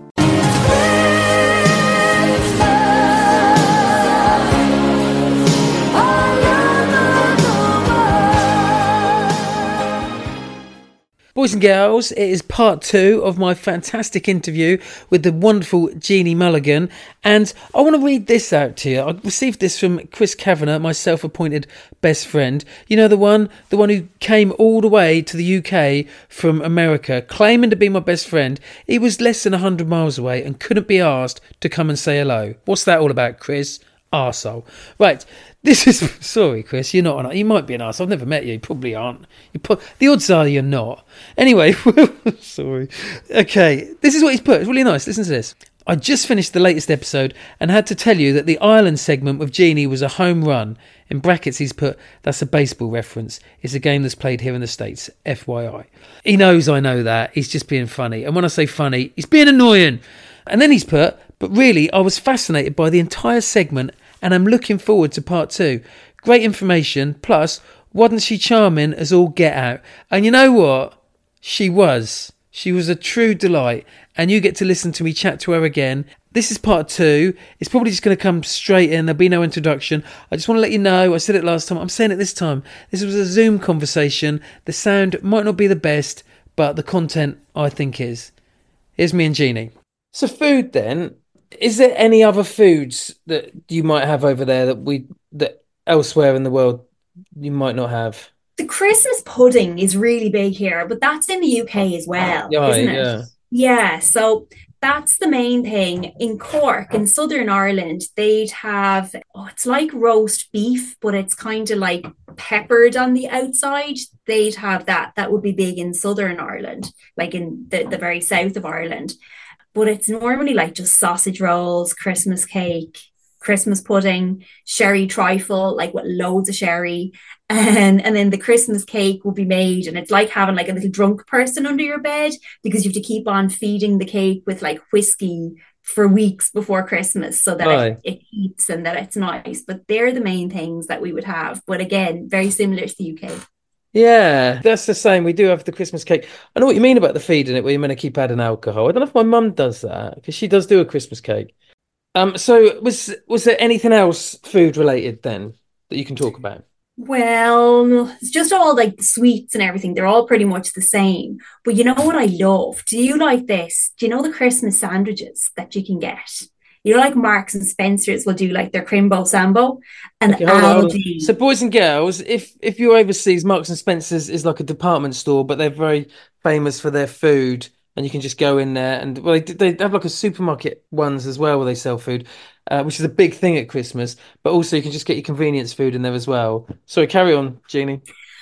Speaker 1: Boys and girls, it is part two of my fantastic interview with the wonderful Jeannie Mulligan, and I want to read this out to you. I received this from Chris Kavanagh, my self-appointed best friend. You know, the one, the one who came all the way to the U K from America, claiming to be my best friend. He was less than one hundred miles away and couldn't be asked to come and say hello. What's that all about, Chris? Arsehole. Right, this is... Sorry, Chris, you're not an... You might be an arsehole. I've never met you. You probably aren't. You put, the odds are you're not. Anyway, sorry. Okay, this is what he's put. It's really nice. Listen to this. I just finished the latest episode and had to tell you that the Ireland segment with Jeannie was a home run. In brackets, he's put, that's a baseball reference. It's a game that's played here in the States. F Y I. He knows I know that. He's just being funny. And when I say funny, he's being annoying. And then he's put... But really, I was fascinated by the entire segment and I'm looking forward to part two. Great information, plus, wasn't she charming as all get out? And you know what? She was. She was a true delight. And you get to listen to me chat to her again. This is part two. It's probably just going to come straight in. There'll be no introduction. I just want to let you know, I said it last time, I'm saying it this time. This was a Zoom conversation. The sound might not be the best, but the content, I think, is. Here's me and Jeannie. So food then. Is there any other foods that you might have over there that we that elsewhere in the world you might not have?
Speaker 14: The Christmas pudding is really big here, but that's in the U K as well,
Speaker 1: yeah,
Speaker 14: isn't it?
Speaker 1: Yeah.
Speaker 14: Yeah, so that's the main thing. In Cork, in Southern Ireland, they'd have, oh, it's like roast beef, but it's kind of like peppered on the outside. They'd have that. That would be big in Southern Ireland, like in the, the very south of Ireland. But it's normally like just sausage rolls, Christmas cake, Christmas pudding, sherry trifle, like with loads of sherry. And, and then the Christmas cake will be made. And it's like having like a little drunk person under your bed because you have to keep on feeding the cake with like whiskey for weeks before Christmas so that it, it keeps and that it's nice. But they're the main things that we would have. But again, very similar to the U K.
Speaker 1: Yeah, that's the same. We do have the Christmas cake. I know what you mean about the feeding it, where you're meant to keep adding alcohol. I don't know if my mum does that, because she does do a Christmas cake. Um, so was was there anything else food related then that you can talk about?
Speaker 14: Well, it's just all like the sweets and everything. They're all pretty much the same. But you know what I love? Do you like this? Do you know the Christmas sandwiches that you can get? you know, like Marks and Spencers will do like their Crimbo Sambo, and
Speaker 1: Okay, hold on, hold on.
Speaker 14: Aldi.
Speaker 1: So, boys and girls, if if you're overseas, Marks and Spencers is like a department store, but they're very famous for their food, and you can just go in there and well, they they have like a supermarket ones as well where they sell food, uh, which is a big thing at Christmas. But also, you can just get your convenience food in there as well. Sorry, carry on, Jeannie.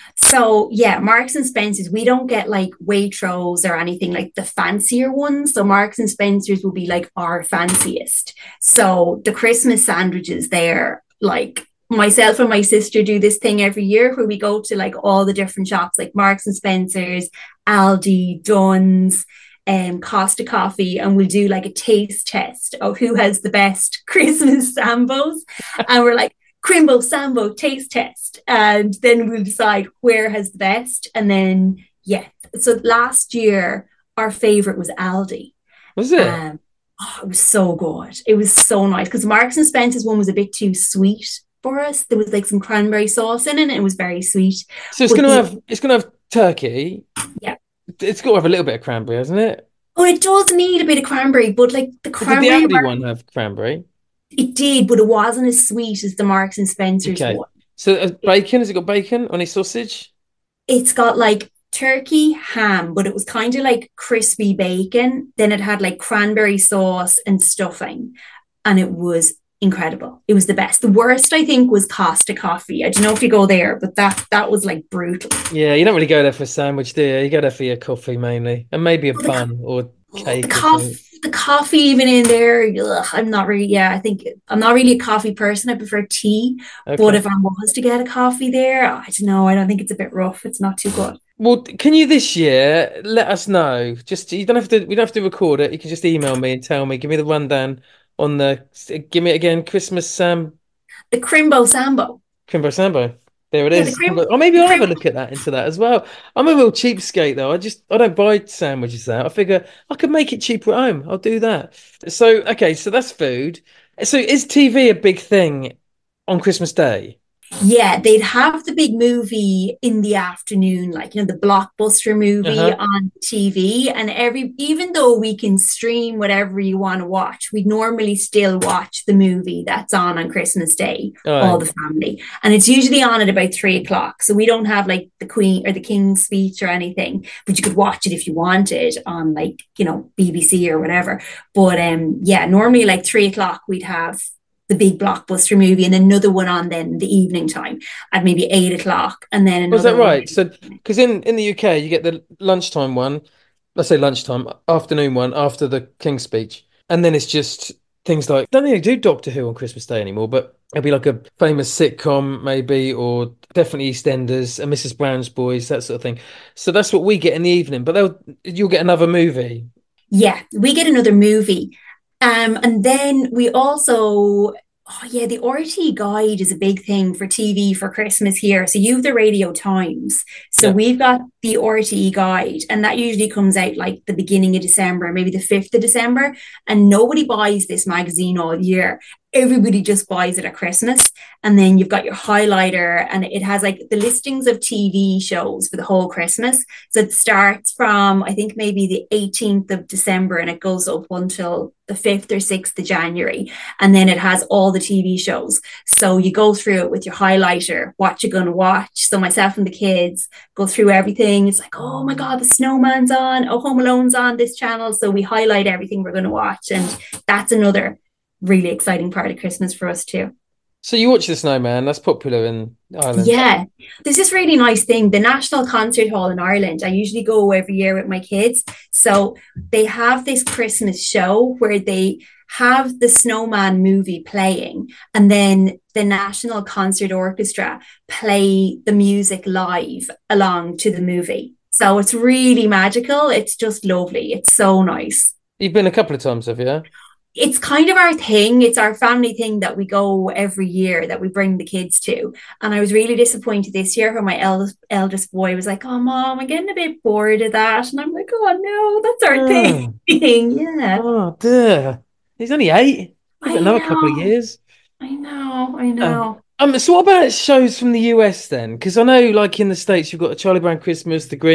Speaker 14: So yeah, Marks and Spencers, we don't get like Waitrose or anything like the fancier ones. So Marks and Spencers will be like our fanciest. So the Christmas sandwiches there, like myself and my sister do this thing every year where we go to like all the different shops like Marks and Spencers, Aldi, Dunn's, um, Costa Coffee, and we'll do like a taste test of who has the best Christmas sambos. And we're like, Crimbo Sambo taste test, and then we'll decide where has the best. And then yeah, so last year our favorite was Aldi.
Speaker 1: Was it?
Speaker 14: Um, oh, it was so good. It was so nice because Marks and Spencer's one was a bit too sweet for us. There was like some cranberry sauce in it, and it was very sweet.
Speaker 1: So it's
Speaker 14: But
Speaker 1: gonna
Speaker 14: the-
Speaker 1: have it's gonna have turkey.
Speaker 14: Yeah.
Speaker 1: It's got to have a little bit of cranberry, hasn't it?
Speaker 14: Oh, it does need a bit of cranberry, but like the
Speaker 1: Did the
Speaker 14: cranberry
Speaker 1: Aldi
Speaker 14: mar-
Speaker 1: one have cranberry?
Speaker 14: it did, but it wasn't as sweet as the Marks and Spencer's
Speaker 1: Okay.
Speaker 14: one.
Speaker 1: So uh, bacon, has it got bacon on his sausage?
Speaker 14: It's got like turkey ham, but it was kind of like crispy bacon. Then it had like cranberry sauce and stuffing, and it was incredible. It was the best. The worst, I think, was Costa Coffee. I don't know if you go there, but that that was like brutal.
Speaker 1: Yeah, you don't really go there for a sandwich, do you? You go there for your coffee mainly, and maybe a
Speaker 14: Well, the
Speaker 1: bun or cake.
Speaker 14: The
Speaker 1: or
Speaker 14: coffee,
Speaker 1: something.
Speaker 14: the coffee even in there. Ugh, I'm not really. Yeah, I think I'm not really a coffee person. I prefer tea. But
Speaker 1: Okay.
Speaker 14: if I was to get a coffee there, I don't know. I don't think it's a bit rough. It's not too good.
Speaker 1: Well, can you this year let us know? Just you don't have to. We don't have to record it. You can just email me and tell me. Give me the rundown on the. Give me it again. Christmas Sam
Speaker 14: The Crimbo Sambo.
Speaker 1: Crimbo Sambo. There it
Speaker 14: Yeah,
Speaker 1: is.
Speaker 14: the crim-
Speaker 1: Or maybe
Speaker 14: the
Speaker 1: I'll have a
Speaker 14: crim-
Speaker 1: look at that into that as well. I'm a real cheapskate though. I just I don't buy sandwiches there. I figure I could make it cheaper at home. I'll do that. So okay, so that's food. So is T V a big thing on Christmas Day?
Speaker 14: Yeah, they'd have the big movie in the afternoon, like, you know, the blockbuster movie
Speaker 1: Uh-huh.
Speaker 14: on T V. And every, even though we can stream whatever you want to watch, we normally still watch the movie that's on on Christmas Day,
Speaker 1: All
Speaker 14: all
Speaker 1: right.
Speaker 14: the family. And it's usually on at about three o'clock. So we don't have like the Queen or the King's speech or anything, but you could watch it if you wanted on like, you know, B B C or whatever. But um, yeah, normally like three o'clock we'd have the big blockbuster movie and another one on then in the evening time at maybe eight o'clock, and then
Speaker 1: Was that
Speaker 14: another one.
Speaker 1: right? So, because in, in the U K, you get the lunchtime one, let's say lunchtime, afternoon one after the King's speech. And then it's just things like, don't really do Doctor Who on Christmas Day anymore, but it'll be like a famous sitcom, maybe, or definitely EastEnders and Missus Brown's Boys, that sort of thing. So that's what we get in the evening, but they'll, you'll get another movie.
Speaker 14: Yeah, we get another movie. Um, and then we also, oh yeah, the R T guide is a big thing for T V for Christmas here. So you have the Radio Times. So
Speaker 1: Yeah.
Speaker 14: we've got the R T guide, and that usually comes out like the beginning of December, maybe the fifth of December. And nobody buys this magazine all year. Everybody just buys it at Christmas. And then you've got your highlighter, and it has like the listings of T V shows for the whole Christmas. So it starts from, I think, maybe the eighteenth of December, and it goes up until the fifth or sixth of January. And then it has all the T V shows. So you go through it with your highlighter, what you're going to watch. So myself and the kids go through everything. It's like, oh my God, the Snowman's on. Oh, Home Alone's on this channel. So we highlight everything we're going to watch. And that's another really exciting part of Christmas for us too.
Speaker 1: So you watch The Snowman, that's popular in Ireland.
Speaker 14: Yeah, there's this really nice thing. The National Concert Hall in Ireland, I usually go every year with my kids. So they have this Christmas show where they have the Snowman movie playing, and then the National Concert Orchestra play the music live along to the movie. So it's really magical. It's just lovely. It's so nice.
Speaker 1: You've been a couple of times, have you?
Speaker 14: It's kind of our thing. It's our family thing that we go every year, that we bring the kids to. And I was really disappointed this year when my eldest eldest boy was like, "Oh, Mom, I'm getting a bit bored of that." And I'm like, "Oh no, that's our
Speaker 1: Oh.
Speaker 14: thing." Yeah.
Speaker 1: Oh, dear. He's only eight. Give it
Speaker 14: I
Speaker 1: another couple of
Speaker 14: know.
Speaker 1: years.
Speaker 14: I know, I know.
Speaker 1: Um, so what about shows from the U S then? Because I know, like in the States, you've got a Charlie Brown Christmas, The Grinch,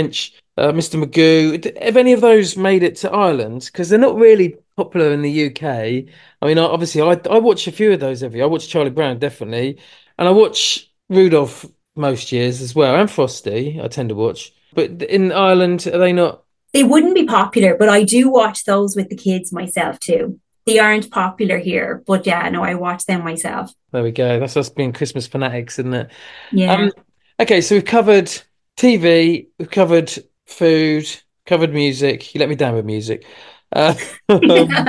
Speaker 1: uh, Mister Magoo. D- Have any of those made it to Ireland? Because they're not really popular in the U K. I mean, I- obviously, I I watch a few of those every year. I watch Charlie Brown definitely, and I watch Rudolph most years as well, and Frosty. I tend to watch, but in Ireland, are they not?
Speaker 14: They wouldn't be popular, but I do watch those with the kids myself too. They aren't popular here, but yeah, no, I watch them myself.
Speaker 1: There we go. That's us being Christmas fanatics, isn't it?
Speaker 14: Yeah.
Speaker 1: Um, okay, so we've covered T V, we've covered food, covered music. You let me down with music. Uh, um,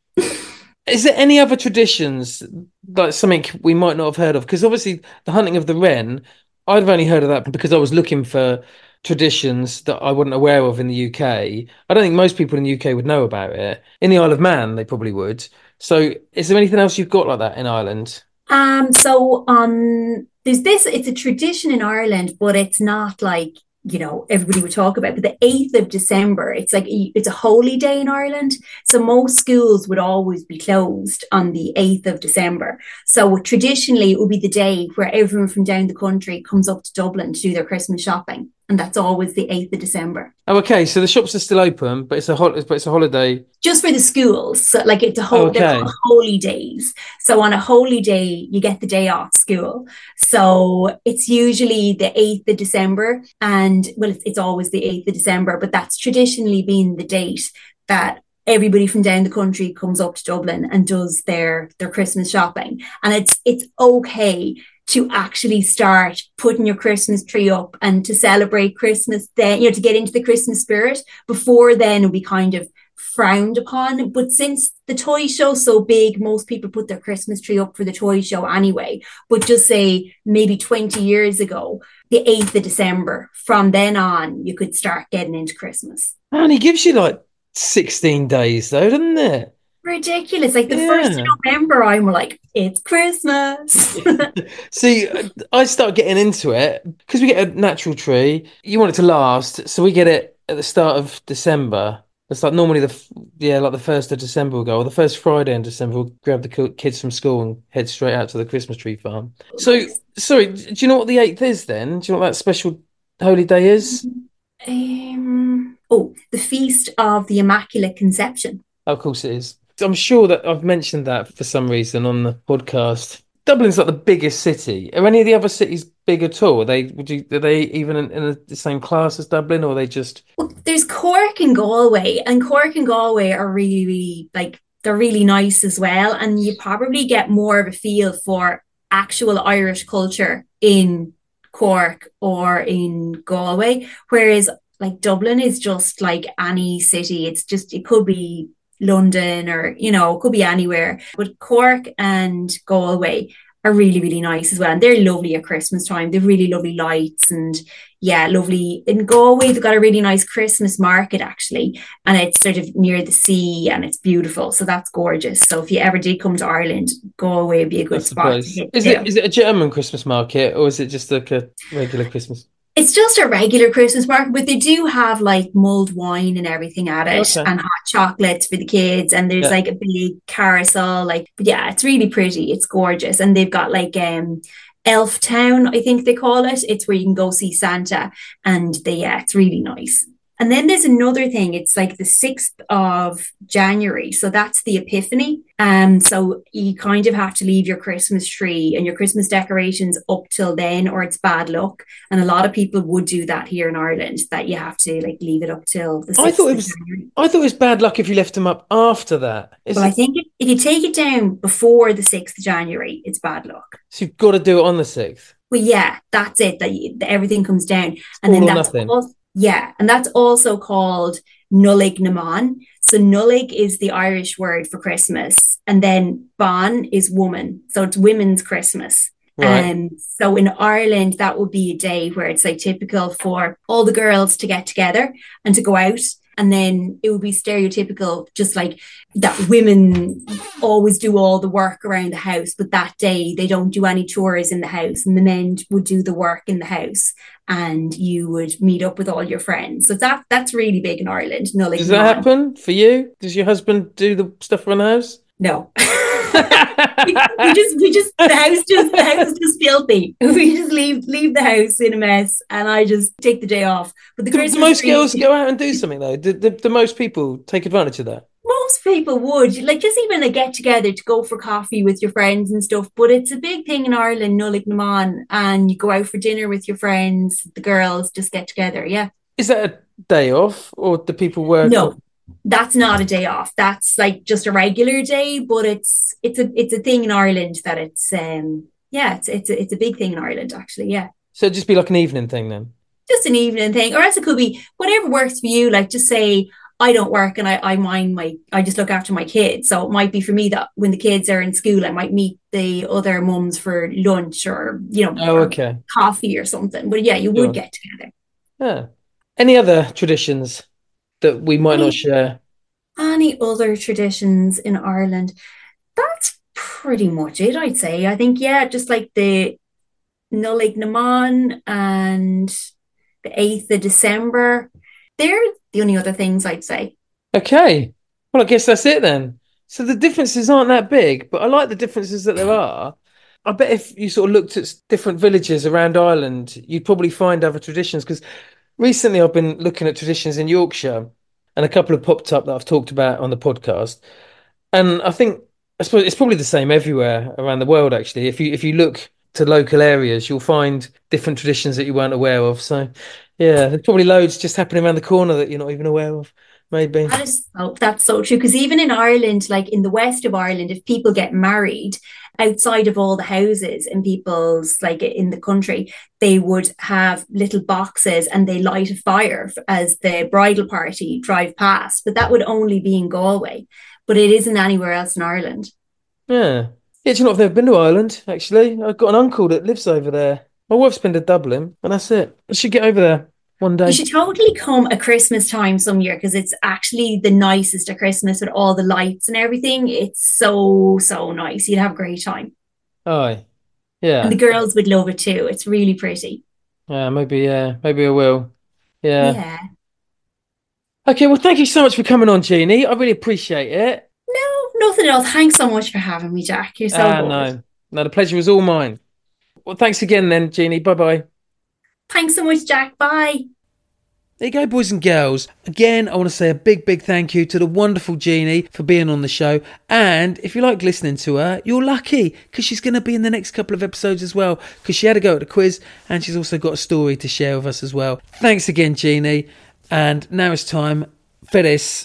Speaker 1: is there any other traditions, like something we might not have heard of? Because obviously, the hunting of the wren, I'd have only heard of that because I was looking for traditions that I wasn't aware of in the U K. I don't think most people in the U K would know about it. In the Isle of Man, they probably would. So, is there anything else you've got like that in Ireland?
Speaker 14: Um, so um there's this, it's a tradition in Ireland, but it's not like, you know, everybody would talk about, but the eighth of December, it's like, it's a holy day in Ireland. So most schools would always be closed on the eighth of December. So traditionally, it would be the day where everyone from down the country comes up to Dublin to do their Christmas shopping. And that's always the eighth of December.
Speaker 1: Oh, okay. So the shops are still open, but it's a hol- but it's a holiday.
Speaker 14: Just for the schools. So like it's a whole,
Speaker 1: Okay.
Speaker 14: they're called holy days. So on a holy day, you get the day off school. So it's usually the eighth of December. And well, it's, it's always the eighth of December, but that's traditionally been the date that everybody from down the country comes up to Dublin and does their, their Christmas shopping. And it's, it's okay to actually start putting your Christmas tree up and to celebrate Christmas then, you know, to get into the Christmas spirit. Before then, it would be kind of frowned upon. But since the toy show's so big, most people put their Christmas tree up for the toy show anyway. But just say maybe twenty years ago, the eighth of December, from then on, you could start getting into Christmas.
Speaker 1: And he gives you like sixteen days though, doesn't it?
Speaker 14: Ridiculous. Like the
Speaker 1: Yeah.
Speaker 14: first of November, I'm like, it's Christmas.
Speaker 1: See, I start getting into it because we get a natural tree. You want it to last, so we get it at the start of December. It's like normally the f- yeah, like the first of December we'll go, or the first Friday in December we'll grab the ki- kids from school and head straight out to the Christmas tree farm. So, sorry, do you know what the eighth is then? Do you know what that special holy day is?
Speaker 14: Um, oh, the Feast of the Immaculate Conception.
Speaker 1: Oh, of course it is. I'm sure that I've mentioned that for some reason on the podcast. Dublin's like the biggest city. Are any of the other cities big at all? Are they would you are they even in, in the same class as Dublin, or are they just?
Speaker 14: Well, there's Cork and Galway, and Cork and Galway are really, really like they're really nice as well. And you probably get more of a feel for actual Irish culture in Cork or in Galway, whereas like Dublin is just like any city. It's just it could be London or, you know, it could be anywhere. But Cork and Galway are really, really nice as well. And they're lovely at Christmas time. They've really lovely lights and yeah, lovely. In Galway, they've got a really nice Christmas market actually. And it's sort of near the sea and it's beautiful. So that's gorgeous. So if you ever did come to Ireland, Galway would be a good
Speaker 1: That's the
Speaker 14: spot to
Speaker 1: place.
Speaker 14: hit.
Speaker 1: Is
Speaker 14: too.
Speaker 1: it is it a German Christmas market, or is it just like a regular Christmas?
Speaker 14: It's just a regular Christmas market, but they do have like mulled wine and everything at it,
Speaker 1: Okay.
Speaker 14: and hot chocolates for the kids. And there's
Speaker 1: Yeah.
Speaker 14: like a big carousel, like, but yeah, it's really pretty. It's gorgeous. And they've got like um Elf Town, I think they call it. It's where you can go see Santa, and they yeah, it's really nice. And then there's another thing. It's like the sixth of January. So that's the Epiphany. Um, so you kind of have to leave your Christmas tree and your Christmas decorations up till then, or it's bad luck. And a lot of people would do that here in Ireland, that you have to like leave it up till the sixth
Speaker 1: I thought it
Speaker 14: of
Speaker 1: was
Speaker 14: January.
Speaker 1: I thought it was bad luck if you left them up after that. Is
Speaker 14: Well, I
Speaker 1: it-
Speaker 14: think if if you take it down before the sixth of January, it's bad luck.
Speaker 1: so you've got to do it on the sixth.
Speaker 14: Well, yeah, that's it. That you, that everything comes down, and
Speaker 1: all
Speaker 14: then
Speaker 1: or
Speaker 14: that's
Speaker 1: nothing.
Speaker 14: al- yeah, and that's also called Nullig Naman. So Nullig is the Irish word for Christmas, and then Ban is woman, so it's women's Christmas.
Speaker 1: Right.
Speaker 14: Um, so in Ireland, that would be a day where it's like typical for all the girls to get together and to go out. And then it would be stereotypical, just like that women always do all the work around the house, but that day they don't do any chores in the house, and the men would do the work in the house, and you would meet up with all your friends. So that that's really big in Ireland. No, like
Speaker 1: Does that happen for you? Does your husband do the stuff around the house?
Speaker 14: No. we just, we just, the house just, the house is just filthy. We just leave, leave the house in a mess, and I just take the day off. But the
Speaker 1: do,
Speaker 14: Christmas
Speaker 1: do most
Speaker 14: tree,
Speaker 1: girls go out and do something though? Do, do, do most people take advantage of that?
Speaker 14: most people would, like, just even a get together to go for coffee with your friends and stuff. But it's a big thing in Ireland, Nollaig na mBan, and you go out for dinner with your friends. The girls just get together. Yeah.
Speaker 1: Is that a day off, or do people work?
Speaker 14: No, that's not a day off. That's like just a regular day, but it's it's a it's a thing in Ireland that it's um yeah, it's it's a, it's a big thing in Ireland actually. Yeah.
Speaker 1: So it'd just be like an evening thing then?
Speaker 14: Just an evening thing, or else it could be whatever works for you. Like, just say I don't work and I, I mind my, I just look after my kids. So it might be for me that when the kids are in school, I might meet the other mums for lunch or, you know,
Speaker 1: oh, okay.
Speaker 14: coffee or something. But yeah, you
Speaker 1: Sure.
Speaker 14: would get together.
Speaker 1: Yeah. Any other traditions that we might
Speaker 14: Any,
Speaker 1: not share?
Speaker 14: Any other traditions in Ireland? That's pretty much it, I'd say. I think, yeah, just like the Nollaig na mBan and the eighth of December. They're the only other things I'd say.
Speaker 1: Okay. Well, I guess that's it then. So the differences aren't that big, but I like the differences that there are. I bet if you sort of looked at different villages around Ireland, you'd probably find other traditions. Because recently I've been looking at traditions in Yorkshire, and a couple have popped up that I've talked about on the podcast. And I think, I suppose it's probably the same everywhere around the world, actually. If you if you look to local areas, you'll find different traditions that you weren't aware of. So, yeah, there's probably loads just happening around the corner that you're not even aware of, maybe.
Speaker 14: That is so, that's so true. Because even in Ireland, like in the west of Ireland, if people get married outside of all the houses in people's, like in the country, they would have little boxes and they light a fire as the bridal party drive past. But that would only be in Galway. But it isn't anywhere else in Ireland.
Speaker 1: Yeah. Yeah, do you know, I've never been to Ireland, actually. I've got an uncle that lives over there. My wife's been to Dublin, and that's it. I should get over there one day.
Speaker 14: You should totally come at Christmas time some year, because it's actually the nicest at Christmas with all the lights and everything. It's so, so nice. You'd have a great time.
Speaker 1: Aye. Yeah.
Speaker 14: And the girls would love it too. It's really pretty.
Speaker 1: Yeah, maybe, yeah. Maybe I will. Yeah.
Speaker 14: Yeah.
Speaker 1: Okay, well, thank you so much for coming on, Jeannie. I really appreciate it.
Speaker 14: No, nothing else. Thanks so much for having me, Jack. You're so
Speaker 1: Ah,
Speaker 14: good.
Speaker 1: no. No, the pleasure was all mine. Well, thanks again then, Jeannie. Bye-bye.
Speaker 14: Thanks so much, Jack. Bye.
Speaker 1: There you go, boys and girls. Again, I want to say a big, big thank you to the wonderful Jeannie for being on the show. And if you like listening to her, you're lucky, because she's going to be in the next couple of episodes as well, because she had to go at the quiz and she's also got a story to share with us as well. Thanks again, Jeannie. And now it's time for this.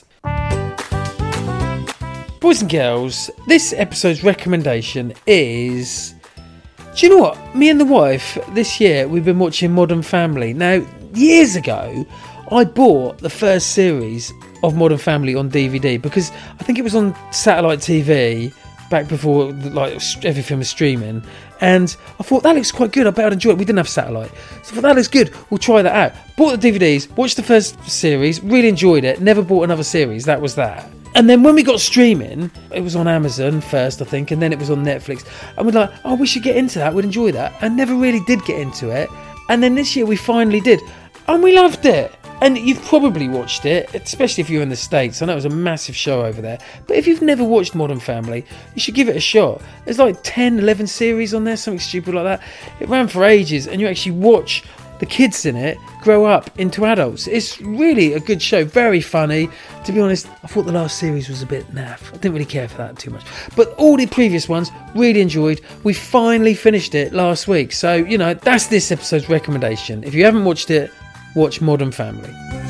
Speaker 1: Boys and girls, this episode's recommendation is... Do you know what? Me and the wife, this year, we've been watching Modern Family. Now, years ago, I bought the first series of Modern Family on D V D because I think it was on satellite T V back before like everything was streaming. And I thought, that looks quite good. I bet I'd enjoy it. We didn't have satellite. So I thought, that looks good. We'll try that out. Bought the D V Ds, watched the first series, really enjoyed it. Never bought another series. That was that. And then when we got streaming, it was on Amazon first, I think, and then it was on Netflix. And we're like, oh, we should get into that. We'd enjoy that. And never really did get into it. And then this year we finally did. And we loved it. And you've probably watched it, especially if you're in the States. I know it was a massive show over there. But if you've never watched Modern Family, you should give it a shot. There's like ten, eleven series on there, something stupid like that. It ran for ages, and you actually watch the kids in it grow up into adults. It's really a good show, very funny. To be honest, I thought the last series was a bit naff. I didn't really care for that too much. But all the previous ones, really enjoyed. We finally finished it last week. So, you know, that's this episode's recommendation. If you haven't watched it, watch Modern Family.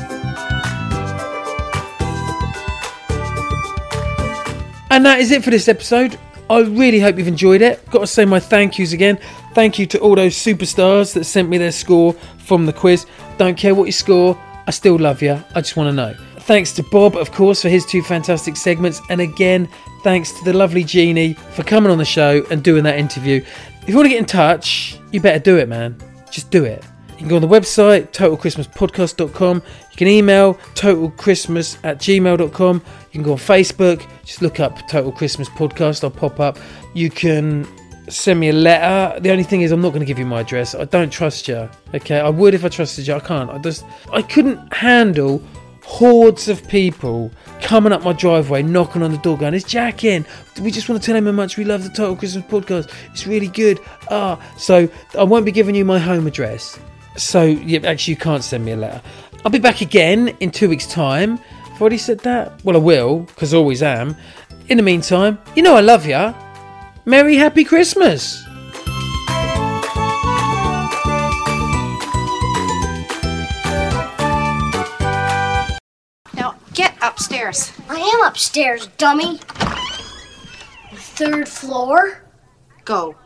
Speaker 1: And that is it for this episode. I really hope you've enjoyed it. Got to say my thank yous again. Thank you to all those superstars that sent me their score from the quiz. Don't care what you score, I still love you. I just want to know. Thanks to Bob, of course, for his two fantastic segments. And again, thanks to the lovely Jeannie for coming on the show and doing that interview. If you want to get in touch, you better do it, man. Just do it. You can go on the website, total christmas podcast dot com. You can email totalchristmas at gmail dot com. You can go on Facebook, just look up Total Christmas Podcast, I'll pop up. You can send me a letter. The only thing is, I'm not going to give you my address. I don't trust you, okay? I would if I trusted you. I can't. I just, I couldn't handle hordes of people coming up my driveway, knocking on the door, going, "Is Jack in? We just want to tell him how much we love the Total Christmas Podcast. It's really good." Ah, so I won't be giving you my home address. So yeah, actually, you can't send me a letter. I'll be back again in two weeks' time. I've already said that. Well, I will, because I always am. In the meantime, you know I love ya. Merry Happy Christmas.
Speaker 15: Now, get upstairs.
Speaker 6: I am upstairs, dummy. The third floor?
Speaker 15: Go.